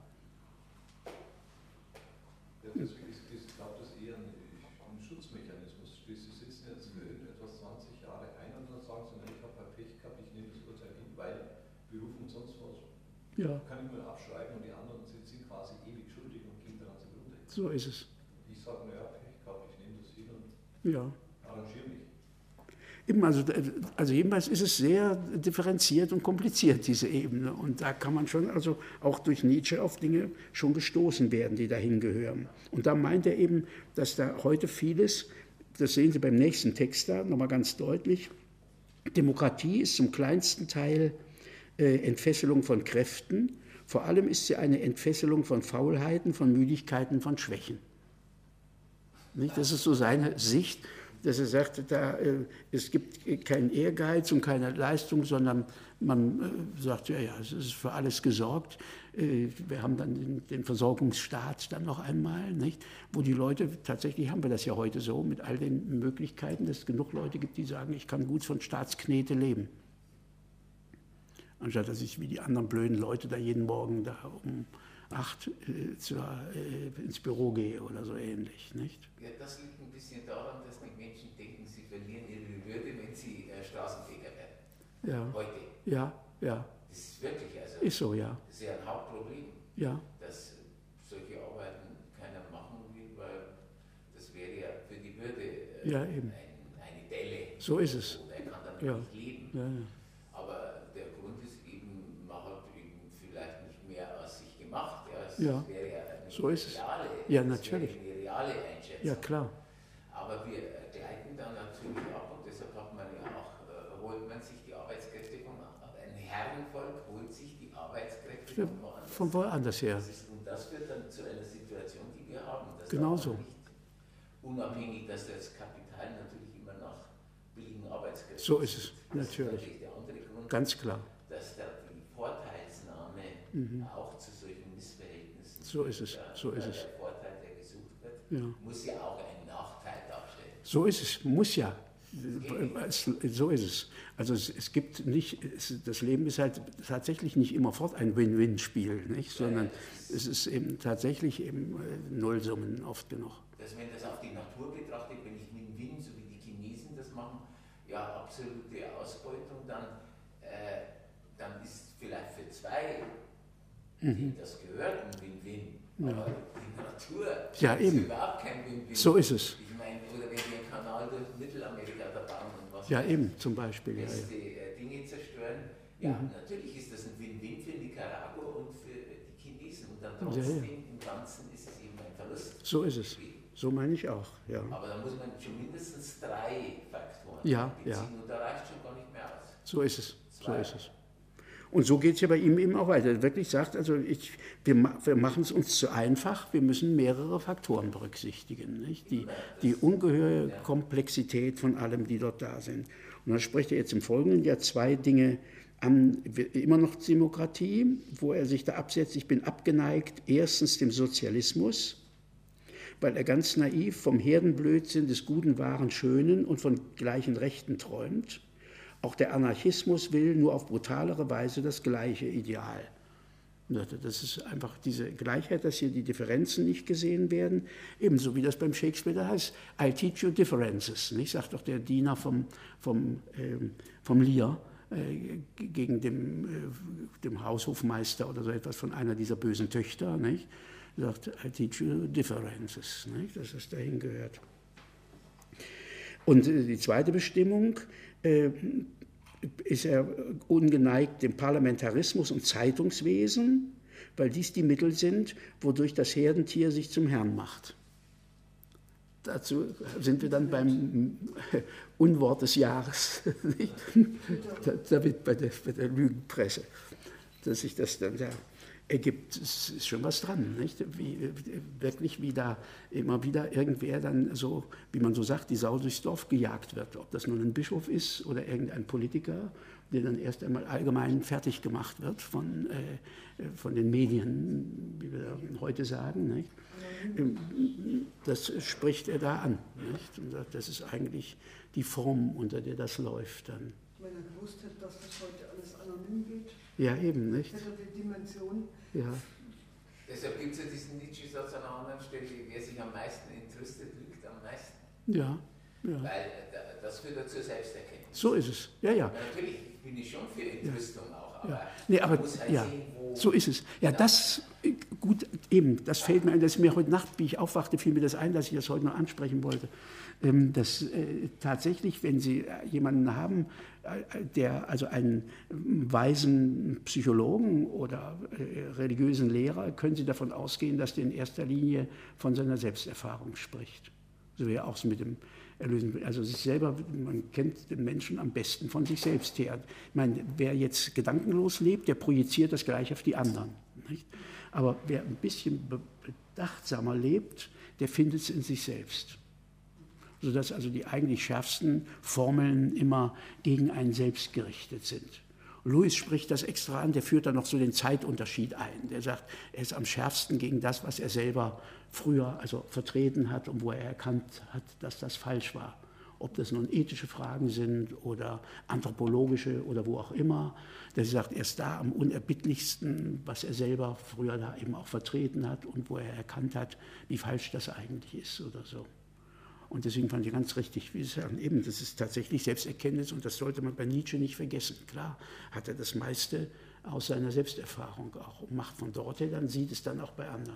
Ja, ich glaube, das ist eher ein Schutzmechanismus. Sie sitzen jetzt für etwas 20 Jahre ein und dann sagen sie, ich habe Pech gehabt, ich nehme das Urteil hin, weil Beruf und sonst was. Ja. Kann ich mir abschreiben und die anderen sind quasi ewig schuldig und gehen daran zugrunde. So ist es. Ich sage, Pech gehabt, ich nehme das hin und arrangiere mich. Eben, also jedenfalls ist es sehr differenziert und kompliziert, diese Ebene. Und da kann man schon also auch durch Nietzsche auf Dinge schon gestoßen werden, die dahin gehören. Und da meint er eben, dass da heute vieles, das sehen Sie beim nächsten Text da nochmal ganz deutlich, Demokratie ist zum kleinsten Teil Entfesselung von Kräften. Vor allem ist sie eine Entfesselung von Faulheiten, von Müdigkeiten, von Schwächen. Nicht? Das ist so seine Sicht, dass er sagt, es gibt keinen Ehrgeiz und keine Leistung, sondern man sagt, es ist für alles gesorgt. Wir haben dann den Versorgungsstaat dann noch einmal, nicht? Wo die Leute, tatsächlich haben wir das ja heute so, mit all den Möglichkeiten, dass es genug Leute gibt, die sagen, ich kann gut von Staatsknete leben. Anstatt dass ich wie die anderen blöden Leute da jeden Morgen da um 8 ins Büro gehe oder so ähnlich, nicht? Ja, das liegt ein bisschen daran, dass die Menschen denken, sie verlieren ihre Würde, wenn sie heute. Ja, ja. Das ist wirklich, also Ist so, ja. das ist ja ein Hauptproblem, Ja, dass solche Arbeiten keiner machen will, weil das wäre ja für die Würde ja, eben. eine Delle. So ist es. Und er kann dann Ja. nicht leben. Ja, ja. Aber der Grund ist eben, man hat eben vielleicht nicht mehr aus sich gemacht. Ja, es Ja. wäre ja eine So ist es. reale, Ja, das natürlich. wäre eine reale Einschätzung. Ja, klar. Aber wir gleiten dann natürlich ab und deshalb hat man ja auch, holt man sich die Arbeitskräfte ein Herrenvolk holt sich die Arbeitskräfte von woanders. Von woanders her. Und das führt dann zu einer Situation, die wir haben. Dass Genau da so. nicht unabhängig, dass das Kapital natürlich immer nach billigen Arbeitskräften So ist es, sucht. Das natürlich. ist der andere Grund, Ganz klar. dass da die Vorteilsnahme auch zu solchen Missverhältnissen So ist es, so ist es. Der Vorteil, der gesucht wird, Ja. muss ja auch einen Nachteil darstellen. So ist es, muss ja. So ist es. Also es gibt nicht, das Leben ist halt tatsächlich nicht immerfort ein Win-Win-Spiel, nicht? Sondern es ist eben tatsächlich eben Nullsummen oft genug. Dass wenn das auf die Natur betrachtet, wenn ich Win-Win, so wie die Chinesen das machen, ja, absolute Ausbeutung, dann ist vielleicht für zwei, denen das gehört, ein Win-Win. Aber die Natur Ja, ist eben. überhaupt kein Win-Win. So ist es. Ich meine, oder wenn wir einen Kanal durch Mittelamerika da bauen und was Ja, eben, zum Beispiel. Ja, beste ja. Dinge zerstören, ja, natürlich ist das ein Win-Win für Nicaragua und für die Chinesen. Und dann trotzdem im Ganzen ist es eben ein Verlust. So ist es. So meine ich auch. Ja, Aber da muss man schon mindestens 3 Faktoren Ja, beziehen ja. und da reicht schon gar nicht mehr aus. so ist es. So 2. ist es. Und so geht es ja bei ihm eben auch weiter. Er wirklich sagt, also wir machen es uns zu einfach, wir müssen mehrere Faktoren berücksichtigen. Nicht? Die ungeheure Komplexität von allem, die dort da sind. Und dann spricht er jetzt im Folgenden ja 2 Dinge an, immer noch Demokratie, wo er sich da absetzt. Ich bin abgeneigt, erstens dem Sozialismus, weil er ganz naiv vom Herdenblödsinn des Guten, Wahren, Schönen und von gleichen Rechten träumt. Auch der Anarchismus will nur auf brutalere Weise das gleiche Ideal. Das ist einfach diese Gleichheit, dass hier die Differenzen nicht gesehen werden, ebenso wie das beim Shakespeare da heißt, I'll teach you differences, nicht? Sagt doch der Diener vom Lear gegen dem Haushofmeister oder so etwas von einer dieser bösen Töchter, nicht? Sagt, I'll teach you differences, nicht? Dass es dahin gehört. Und die zweite Bestimmung, ist er ungeneigt dem Parlamentarismus und Zeitungswesen, weil dies die Mittel sind, wodurch das Herdentier sich zum Herrn macht. Dazu sind wir dann beim Unwort des Jahres, nicht? Damit bei der Lügenpresse, dass sich das dann da ergibt. Es ist schon was dran, nicht? Wie da immer wieder irgendwer dann so, wie man so sagt, die Sau durchs Dorf gejagt wird. Ob das nun ein Bischof ist oder irgendein Politiker, der dann erst einmal allgemein fertig gemacht wird von den Medien, wie wir heute sagen, nicht? Das spricht er da an, nicht? Und sagt, das ist eigentlich die Form, unter der das läuft dann. Wenn er gewusst hätte, dass das heute alles anonym geht, ja, eben, nicht? hätte er die Dimension. Ja. Deshalb gibt es ja diesen Nietzsche-Satz an einer anderen Stelle, wer sich am meisten entrüstet, lügt am meisten. Ja, ja. Weil das führt ja zur Selbsterkenntnis. So ist es, ja, ja. Natürlich bin ich schon für Entrüstung auch, aber, ja. Nee, aber man muss halt ja, sehen, wo... so ist es. Ja, das, gut, eben, das fällt mir ein, dass mir heute Nacht, wie ich aufwachte, fiel mir das ein, dass ich das heute noch ansprechen wollte. Dass tatsächlich, wenn Sie jemanden haben, der also einen weisen Psychologen oder religiösen Lehrer, können Sie davon ausgehen, dass der in erster Linie von seiner Selbsterfahrung spricht. So wie auch mit dem Erlösen. Also sich selber, man kennt den Menschen am besten von sich selbst her. Ich meine, wer jetzt gedankenlos lebt, der projiziert das gleich auf die anderen. Nicht? Aber wer ein bisschen bedachtsamer lebt, der findet es in sich selbst. Sodass also die eigentlich schärfsten Formeln immer gegen einen selbst gerichtet sind. Lewis spricht das extra an, der führt dann noch so den Zeitunterschied ein. Der sagt, er ist am schärfsten gegen das, was er selber früher also vertreten hat und wo er erkannt hat, dass das falsch war. Ob das nun ethische Fragen sind oder anthropologische oder wo auch immer. Der sagt, er ist da am unerbittlichsten, was er selber früher da eben auch vertreten hat und wo er erkannt hat, wie falsch das eigentlich ist oder so. Und deswegen fand ich ganz richtig, wie Sie sagen, eben, das ist tatsächlich Selbsterkenntnis und das sollte man bei Nietzsche nicht vergessen. Klar hat er das meiste aus seiner Selbsterfahrung auch und macht von dort her, dann sieht es dann auch bei anderen.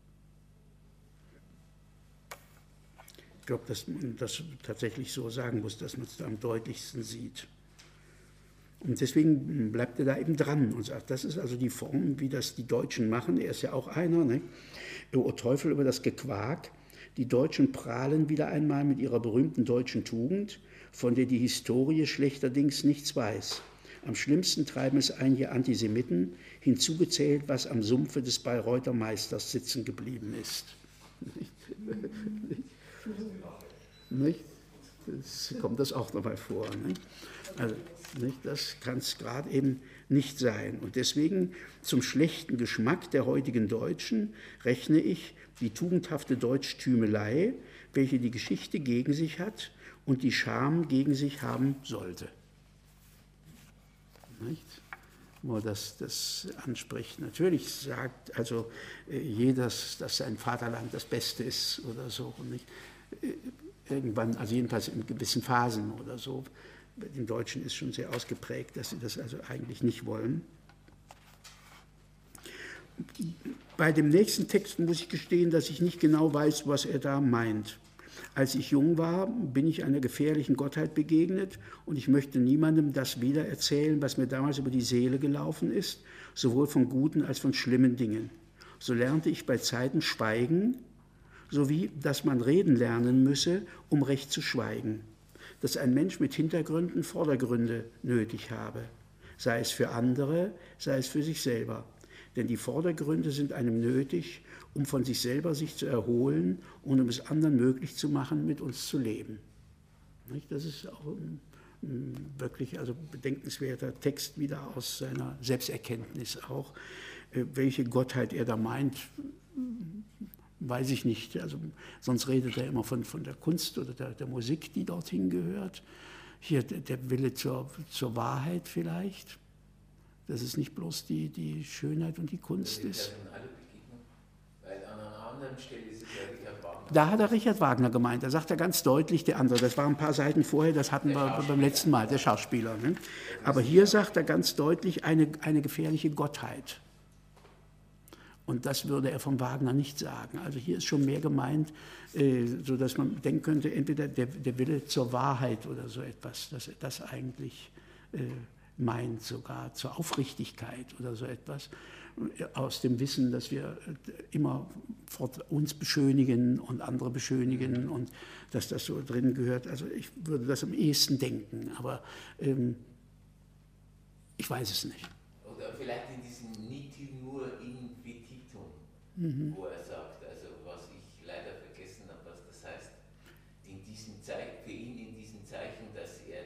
Ich glaube, dass man das tatsächlich so sagen muss, dass man es da am deutlichsten sieht. Und deswegen bleibt er da eben dran und sagt, das ist also die Form, wie das die Deutschen machen. Er ist ja auch einer, ne? O Teufel über das Gequak. Die Deutschen prahlen wieder einmal mit ihrer berühmten deutschen Tugend, von der die Historie schlechterdings nichts weiß. Am schlimmsten treiben es ein hier Antisemiten, hinzugezählt, was am Sumpfe des Bayreuther Meisters sitzen geblieben ist. Nicht? Das kommt das auch nochmal vor. Nicht? Also, nicht? Das kann es gerade eben nicht sein. Und deswegen zum schlechten Geschmack der heutigen Deutschen rechne ich die tugendhafte Deutschtümelei, welche die Geschichte gegen sich hat und die Scham gegen sich haben sollte. Nicht? Wo das anspricht. Natürlich sagt also jeder, dass sein Vaterland das Beste ist oder so. Nicht? Irgendwann, also jedenfalls in gewissen Phasen oder so. Bei den Deutschen ist schon sehr ausgeprägt, dass sie das also eigentlich nicht wollen. Bei dem nächsten Text muss ich gestehen, dass ich nicht genau weiß, was er da meint. Als ich jung war, bin ich einer gefährlichen Gottheit begegnet und ich möchte niemandem das wiedererzählen, was mir damals über die Seele gelaufen ist, sowohl von guten als von schlimmen Dingen. So lernte ich bei Zeiten schweigen, sowie, dass man reden lernen müsse, um recht zu schweigen. Dass ein Mensch mit Hintergründen Vordergründe nötig habe, sei es für andere, sei es für sich selber. Denn die Vordergründe sind einem nötig, um von sich selber sich zu erholen und um es anderen möglich zu machen, mit uns zu leben. Das ist auch ein wirklich also bedenkenswerter Text wieder aus seiner Selbsterkenntnis auch. Welche Gottheit er da meint, weiß ich nicht. Also, sonst redet er immer von der Kunst oder der Musik, die dorthin gehört. Hier der Wille zur Wahrheit vielleicht. Dass es nicht bloß die Schönheit und die Kunst ist. Weil an einer anderen Stelle ist es ja Richard Wagner. Da hat er Richard Wagner gemeint. Da sagt er ganz deutlich, der andere. Das war ein paar Seiten vorher, das hatten wir beim letzten Mal, der Schauspieler. Ne? Aber hier sagt er ganz deutlich eine gefährliche Gottheit. Und das würde er von Wagner nicht sagen. Also hier ist schon mehr gemeint, sodass man denken könnte, entweder der Wille zur Wahrheit oder so etwas, dass er das eigentlich meint, sogar zur Aufrichtigkeit oder so etwas, aus dem Wissen, dass wir immer uns beschönigen und andere beschönigen und dass das so drin gehört. Also ich würde das am ehesten denken, aber ich weiß es nicht. Oder vielleicht in diesem Nihil nur in petitum, wo er sagt, also was ich leider vergessen habe, was das heißt, in diesem für ihn in diesem Zeichen, dass er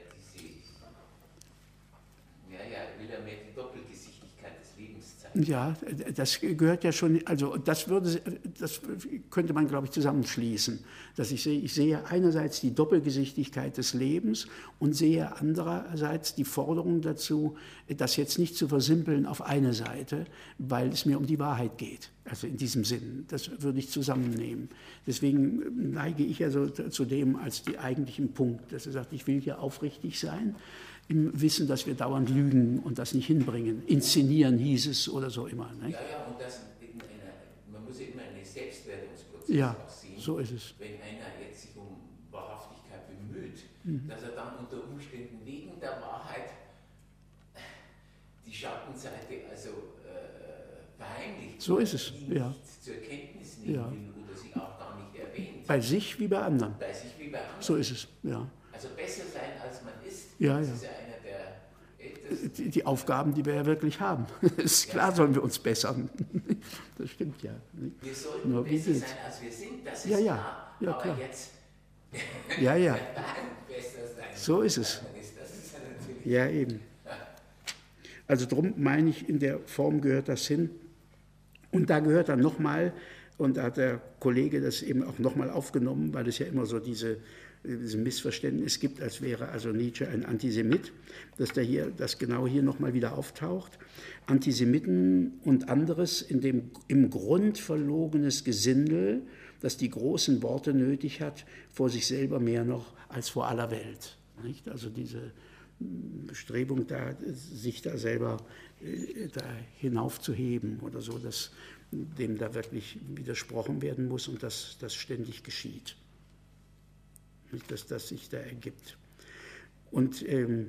will er mehr die Doppelgesichtigkeit des Lebens zeigen. Ja, das gehört ja schon, also das könnte man, glaube ich, zusammenschließen, dass ich sehe einerseits die Doppelgesichtigkeit des Lebens und sehe andererseits die Forderung dazu, das jetzt nicht zu versimpeln auf eine Seite, weil es mir um die Wahrheit geht. Also in diesem Sinn, das würde ich zusammennehmen. Deswegen neige ich also zu dem als die eigentlichen Punkt, dass er sagt, ich will hier aufrichtig sein, im Wissen, dass wir dauernd lügen und das nicht hinbringen. Inszenieren hieß es oder so immer. Ne? Ja, und das man muss ja immer einen Selbstwertungsprozess auch sehen. So ist es. Wenn einer jetzt sich um Wahrhaftigkeit bemüht, dass er dann unter Umständen wegen der Wahrheit die Schattenseite also verheimlicht. So ist es, ja. Nicht zur Kenntnis nehmen will oder sie auch gar nicht erwähnt. Bei sich wie bei anderen. Bei sich wie bei anderen. So ist es, ja. Also besser sein, als man ist. Ja, das ja. ist ja einer der die Aufgaben, die wir ja wirklich haben. Ist klar, sollen wir uns bessern. Das stimmt ja. Wir sollten Nur besser sein, als wir sind, das ist klar. Ja, aber klar. jetzt ja. besser sein. So ist es. Das ist ja natürlich. Ja, eben. Also darum meine ich, in der Form gehört das hin. Und da gehört dann nochmal, und da hat der Kollege das eben auch nochmal aufgenommen, weil es ja immer so dieses Missverständnis gibt, als wäre also Nietzsche ein Antisemit, dass das genau hier nochmal wieder auftaucht. Antisemiten und anderes im Grund verlogenes Gesindel, das die großen Worte nötig hat, vor sich selber mehr noch als vor aller Welt. Nicht? Also diese Bestrebung, sich da selber da hinaufzuheben oder so, dass dem da wirklich widersprochen werden muss und dass das ständig geschieht. Nicht, dass das sich da ergibt. Und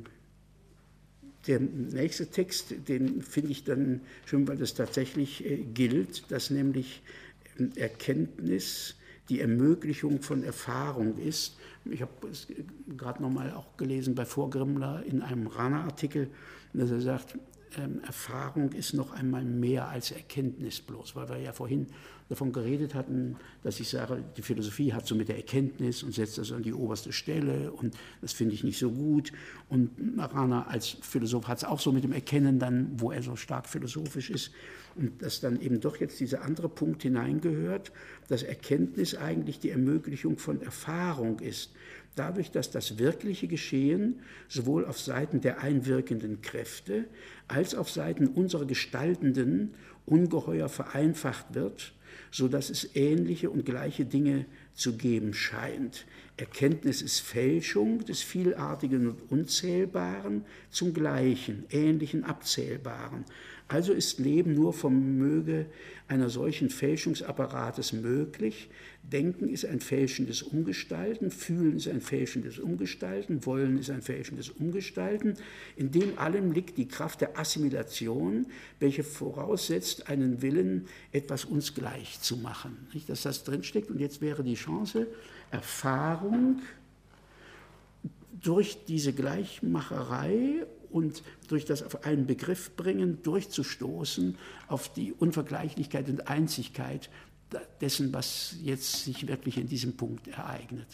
der nächste Text, den finde ich dann schön, weil das tatsächlich gilt, dass nämlich Erkenntnis die Ermöglichung von Erfahrung ist. Ich habe es gerade nochmal auch gelesen bei Vorgrimmler in einem Rana-Artikel, dass er sagt, Erfahrung ist noch einmal mehr als Erkenntnis bloß, weil wir ja vorhin davon geredet hatten, dass ich sage, die Philosophie hat so mit der Erkenntnis und setzt das an die oberste Stelle und das finde ich nicht so gut. Und Rana als Philosoph hat es auch so mit dem Erkennen dann, wo er so stark philosophisch ist. Und dass dann eben doch jetzt dieser andere Punkt hineingehört, dass Erkenntnis eigentlich die Ermöglichung von Erfahrung ist. Dadurch, dass das wirkliche Geschehen sowohl auf Seiten der einwirkenden Kräfte als auf Seiten unserer Gestaltenden ungeheuer vereinfacht wird, sodass es ähnliche und gleiche Dinge zu geben scheint. Erkenntnis ist Fälschung des Vielartigen und Unzählbaren zum Gleichen, Ähnlichen, Abzählbaren. Also ist Leben nur vom Vermögen einer solchen Fälschungsapparates möglich. Denken ist ein fälschendes Umgestalten, Fühlen ist ein fälschendes Umgestalten, Wollen ist ein fälschendes Umgestalten. In dem allem liegt die Kraft der Assimilation, welche voraussetzt, einen Willen, etwas uns gleich zu machen. Nicht, dass das drinsteckt. Und jetzt wäre die Chance, Erfahrung durch diese Gleichmacherei und durch das auf einen Begriff bringen, durchzustoßen auf die Unvergleichlichkeit und Einzigkeit dessen, was jetzt sich wirklich in diesem Punkt ereignet.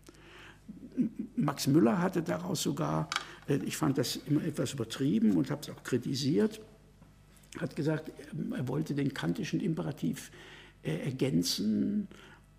Max Müller hatte daraus sogar, ich fand das immer etwas übertrieben und habe es auch kritisiert, hat gesagt, er wollte den kantischen Imperativ ergänzen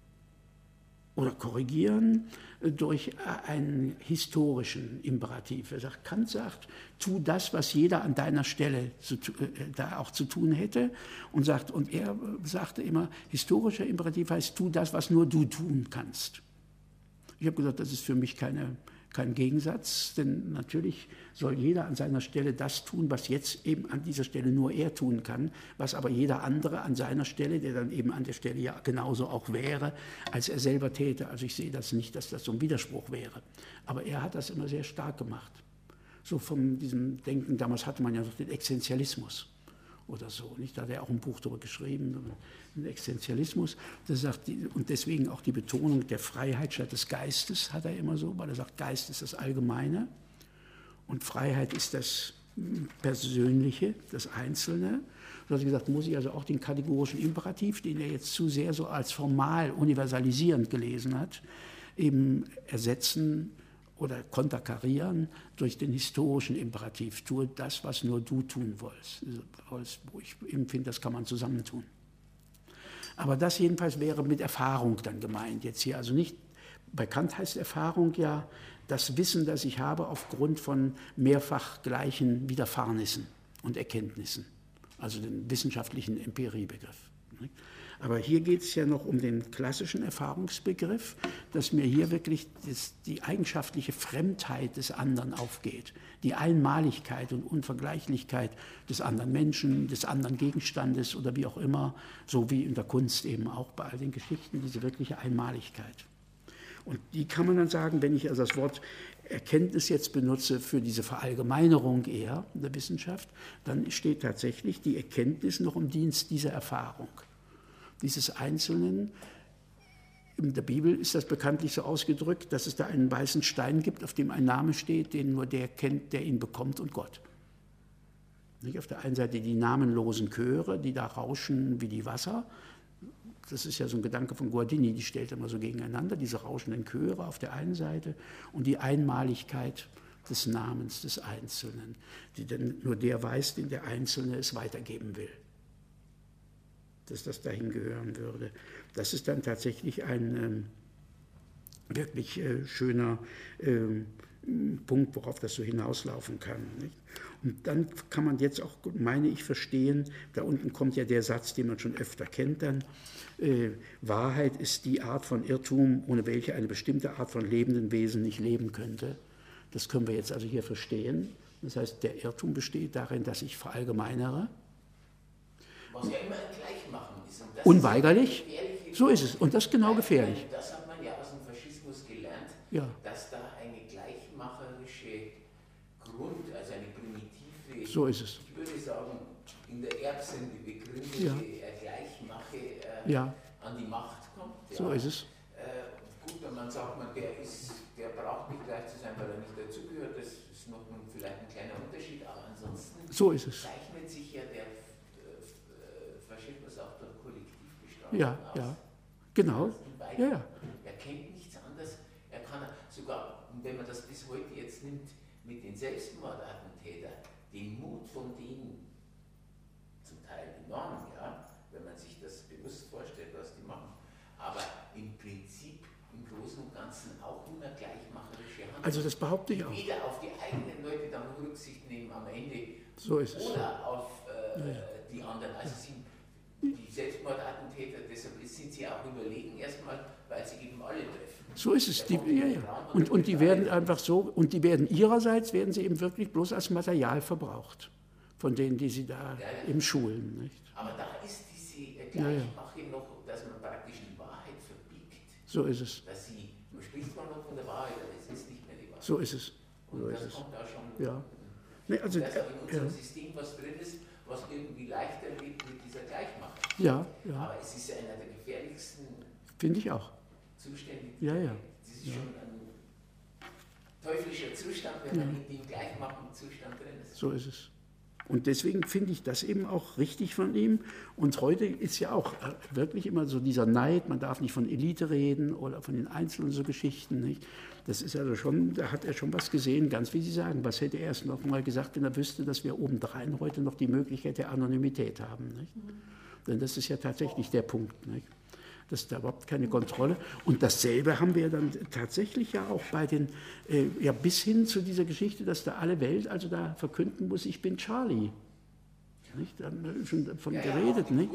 oder korrigieren durch einen historischen Imperativ. Er sagt, Kant sagt, tu das, was jeder an deiner Stelle da auch zu tun hätte. Und er sagte immer, historischer Imperativ heißt, tu das, was nur du tun kannst. Ich habe gesagt, das ist für mich kein Gegensatz, denn natürlich soll jeder an seiner Stelle das tun, was jetzt eben an dieser Stelle nur er tun kann, was aber jeder andere an seiner Stelle, der dann eben an der Stelle ja genauso auch wäre, als er selber täte. Also ich sehe das nicht, dass das so ein Widerspruch wäre. Aber er hat das immer sehr stark gemacht. So von diesem Denken, damals hatte man ja noch den Existenzialismus oder so, nicht? Da hat er auch ein Buch darüber geschrieben, den Existenzialismus. Das sagt, und deswegen auch die Betonung der Freiheit statt des Geistes hat er immer so, weil er sagt, Geist ist das Allgemeine und Freiheit ist das Persönliche, das Einzelne. So hat er gesagt, muss ich also auch den kategorischen Imperativ, den er jetzt zu sehr so als formal universalisierend gelesen hat, eben ersetzen oder konterkarieren durch den historischen Imperativ. Tue das, was nur du tun wolltest. Wo ich empfinde, das kann man zusammentun. Aber das jedenfalls wäre mit Erfahrung dann gemeint jetzt hier. Also nicht, bei Kant heißt Erfahrung ja das Wissen, das ich habe aufgrund von mehrfach gleichen Widerfahrnissen und Erkenntnissen. Also den wissenschaftlichen Empiriebegriff. Aber hier geht es ja noch um den klassischen Erfahrungsbegriff, dass mir hier wirklich die eigenschaftliche Fremdheit des anderen aufgeht, die Einmaligkeit und Unvergleichlichkeit des anderen Menschen, des anderen Gegenstandes oder wie auch immer, so wie in der Kunst eben auch bei all den Geschichten, diese wirkliche Einmaligkeit. Und die kann man dann sagen, wenn ich also das Wort Erkenntnis jetzt benutze für diese Verallgemeinerung eher der Wissenschaft, dann steht tatsächlich die Erkenntnis noch im Dienst dieser Erfahrung. Dieses Einzelnen, in der Bibel ist das bekanntlich so ausgedrückt, dass es da einen weißen Stein gibt, auf dem ein Name steht, den nur der kennt, der ihn bekommt und Gott. Nicht? Auf der einen Seite die namenlosen Chöre, die da rauschen wie die Wasser. Das ist ja so ein Gedanke von Guardini, die stellt immer so gegeneinander, diese rauschenden Chöre auf der einen Seite und die Einmaligkeit des Namens des Einzelnen, die denn nur der weiß, den der Einzelne es weitergeben will. Dass das dahin gehören würde. Das ist dann tatsächlich ein wirklich schöner Punkt, worauf das so hinauslaufen kann. Nicht? Und dann kann man jetzt auch, meine ich, verstehen, da unten kommt ja der Satz, den man schon öfter kennt dann, Wahrheit ist die Art von Irrtum, ohne welche eine bestimmte Art von lebenden Wesen nicht leben könnte. Das können wir jetzt also hier verstehen. Das heißt, der Irrtum besteht darin, dass ich verallgemeinere. Was ja immer ein Gleichmachen ist. Und das unweigerlich. Ist so ist es. Und das ist genau gefährlich. Das hat man ja aus dem Faschismus gelernt, ja. dass da eine gleichmacherische also eine primitive, so ist es. Ich würde sagen, in der Erbsünde begründete Gleichmache an die Macht kommt. Ja. So ist es. Gut, wenn man sagt, der braucht nicht gleich zu sein, weil er nicht dazugehört, das ist noch vielleicht ein kleiner Unterschied, aber ansonsten so ist es. Zeichnet sich ja der Faschismus auch durch Kollektivgestaltung aus. Ja, genau. Ja. Er kennt nichts anderes. Er kann sogar, wenn man das bis heute jetzt nimmt, mit den Selbstmordattentätern, den Mut von denen, zum Teil enorm, ja, wenn man sich das bewusst vorstellt, was die machen, aber im Prinzip im Großen und Ganzen auch immer gleichmacherische Handlungen. Also das behaupte ich auch. Weder auf die eigenen Leute dann Rücksicht nehmen am Ende so ist es. Oder auf die anderen. Also die Selbstmordattentäter, deshalb sind sie auch überlegen erstmal, weil sie eben alle treffen. So ist es. Und die werden einfach so, und die werden ihrerseits, werden sie eben wirklich bloß als Material verbraucht, von denen, die sie da eben schulen. Nicht? Aber da ist diese Gleichmache noch, dass man praktisch die Wahrheit verbiegt. So ist es. Dass man spricht zwar noch von der Wahrheit, aber es ist nicht mehr die Wahrheit. So ist es. Und so das ist kommt auch schon. Ja. Nee, also, dass auch in unserem System was drin ist, was irgendwie leichter lebt mit dieser Gleichmache. Ja. Aber es ist einer der gefährlichsten finde ich auch. Zustände. Ja. Das ist schon ein teuflischer Zustand, wenn man in dem Gleichmachen-Zustand drin ist. So ist es. Und deswegen finde ich das eben auch richtig von ihm. Und heute ist ja auch wirklich immer so dieser Neid, man darf nicht von Elite reden oder von den Einzelnen so Geschichten. Nicht? Das ist also schon, da hat er schon was gesehen, ganz wie Sie sagen. Was hätte er erst noch mal gesagt, wenn er wüsste, dass wir obendrein heute noch die Möglichkeit der Anonymität haben. Nicht? Denn das ist ja tatsächlich der Punkt. Nicht? Das ist da überhaupt keine Kontrolle. Und dasselbe haben wir dann tatsächlich ja auch bei den, bis hin zu dieser Geschichte, dass da alle Welt also da verkünden muss, ich bin Charlie. Nicht? Da haben wir schon davon geredet. Nicht?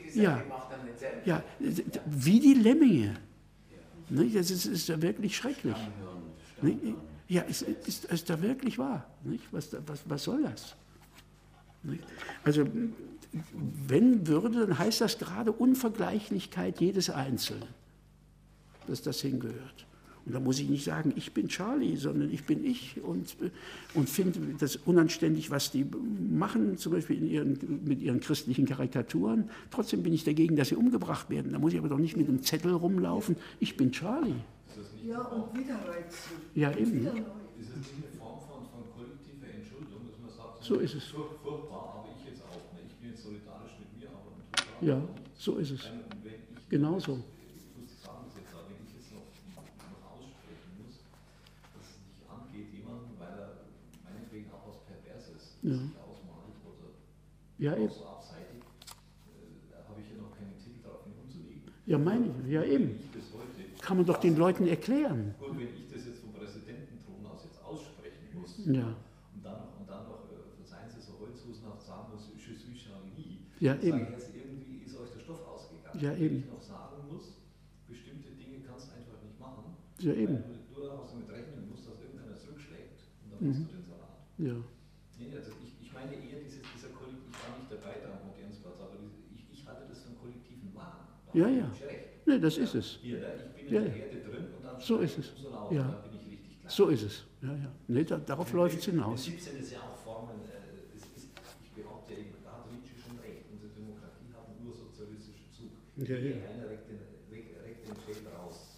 Ja, wie die Lemminge. Nicht? Das ist da wirklich schrecklich. Nicht? Ja, es ist da wirklich wahr. Nicht? Was soll das? Nicht? Also, wenn würde, dann heißt das gerade Unvergleichlichkeit jedes Einzelnen, dass das hingehört. Und da muss ich nicht sagen, ich bin Charlie, sondern ich bin ich und finde das unanständig, was die machen, zum Beispiel mit ihren christlichen Karikaturen. Trotzdem bin ich dagegen, dass sie umgebracht werden. Da muss ich aber doch nicht mit einem Zettel rumlaufen, ich bin Charlie. Ja, und wieder reizen. Ja, eben. Ist es nicht eine Form von kollektiver Entschuldung, dass man sagt, so ist es. Furchtbar, aber ich jetzt auch. Ich bin jetzt solidarisch mit mir, aber total. Ja, so ist es. Genau so. Ich muss sagen, wenn ich jetzt noch aussprechen muss, dass es nicht angeht, jemanden, weil er meinetwegen auch was Perverses sich ausmalt oder so abseitig, habe ich ja noch keinen Titel darauf, ihn umzulegen. Ja, meine ich, ja eben. Kann man doch den Leuten erklären. Gut, wenn ich das jetzt vom Präsidententhron aus jetzt aussprechen muss und dann noch, verzeihen Sie so holzhusenhaft sagen muss, je suis Charlie, sage ich jetzt, irgendwie ist euch der Stoff ausgegangen. Ja, eben. Wenn ich noch sagen muss, bestimmte Dinge kannst du einfach nicht machen, weil du daraus damit rechnen musst, dass irgendeiner zurückschlägt und dann machst du den Salat. Ja. Nee, also ich meine eher dieser Kollektiv, ich war nicht dabei da am Odeonsplatz, aber ich halte das für einen kollektiven Wahn. Ja. Nee, das ist es. Hier, ich bin in der Erde drin und dann so ist es. So laut, dann bin ich richtig klar. So ist es. Ja. Nee, darauf läuft es hinaus. Im Prinzip sind es ja auch Formen, ich behaupte ja eben, da hat Nietzsche schon recht, unsere Demokratie hat einen ursozialistischen Zug. Einer regt den Schädel raus.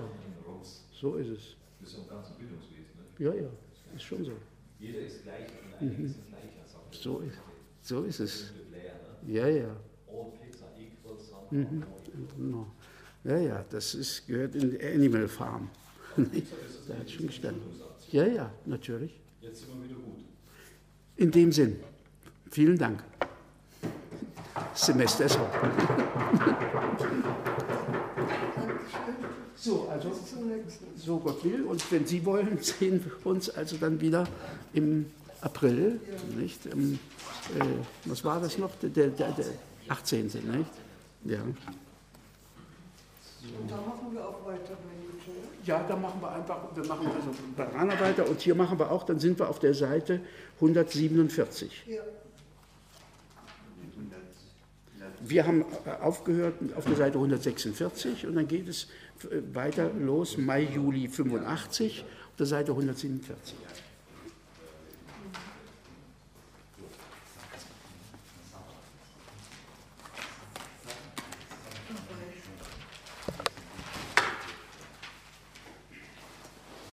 So ist es. Das ist ja ein ganzes Bildungswesen. Ne? Ja, ist schon so. Jeder ist gleich und einige sind gleicher. So ist es. Ja. All pigs are equal, some genau. Ja, das gehört in die Animal Farm. Da hat schon gestanden. Ja, natürlich. Jetzt sind wir wieder gut. In dem Sinn, vielen Dank. Semester ist rum. So, also Bis zum nächsten. so Gott will. Und wenn Sie wollen, sehen wir uns also dann wieder im April. Ja. Nicht? Was war das noch? Der 18. Nicht? Ja. Und da machen wir auch weiter bei YouTube. Ja, da machen wir einfach, wir machen also Baraner weiter und hier machen wir auch, dann sind wir auf der Seite 147. Ja. Wir haben aufgehört auf der Seite 146 und dann geht es weiter los, Mai, Juli 85, auf der Seite 147.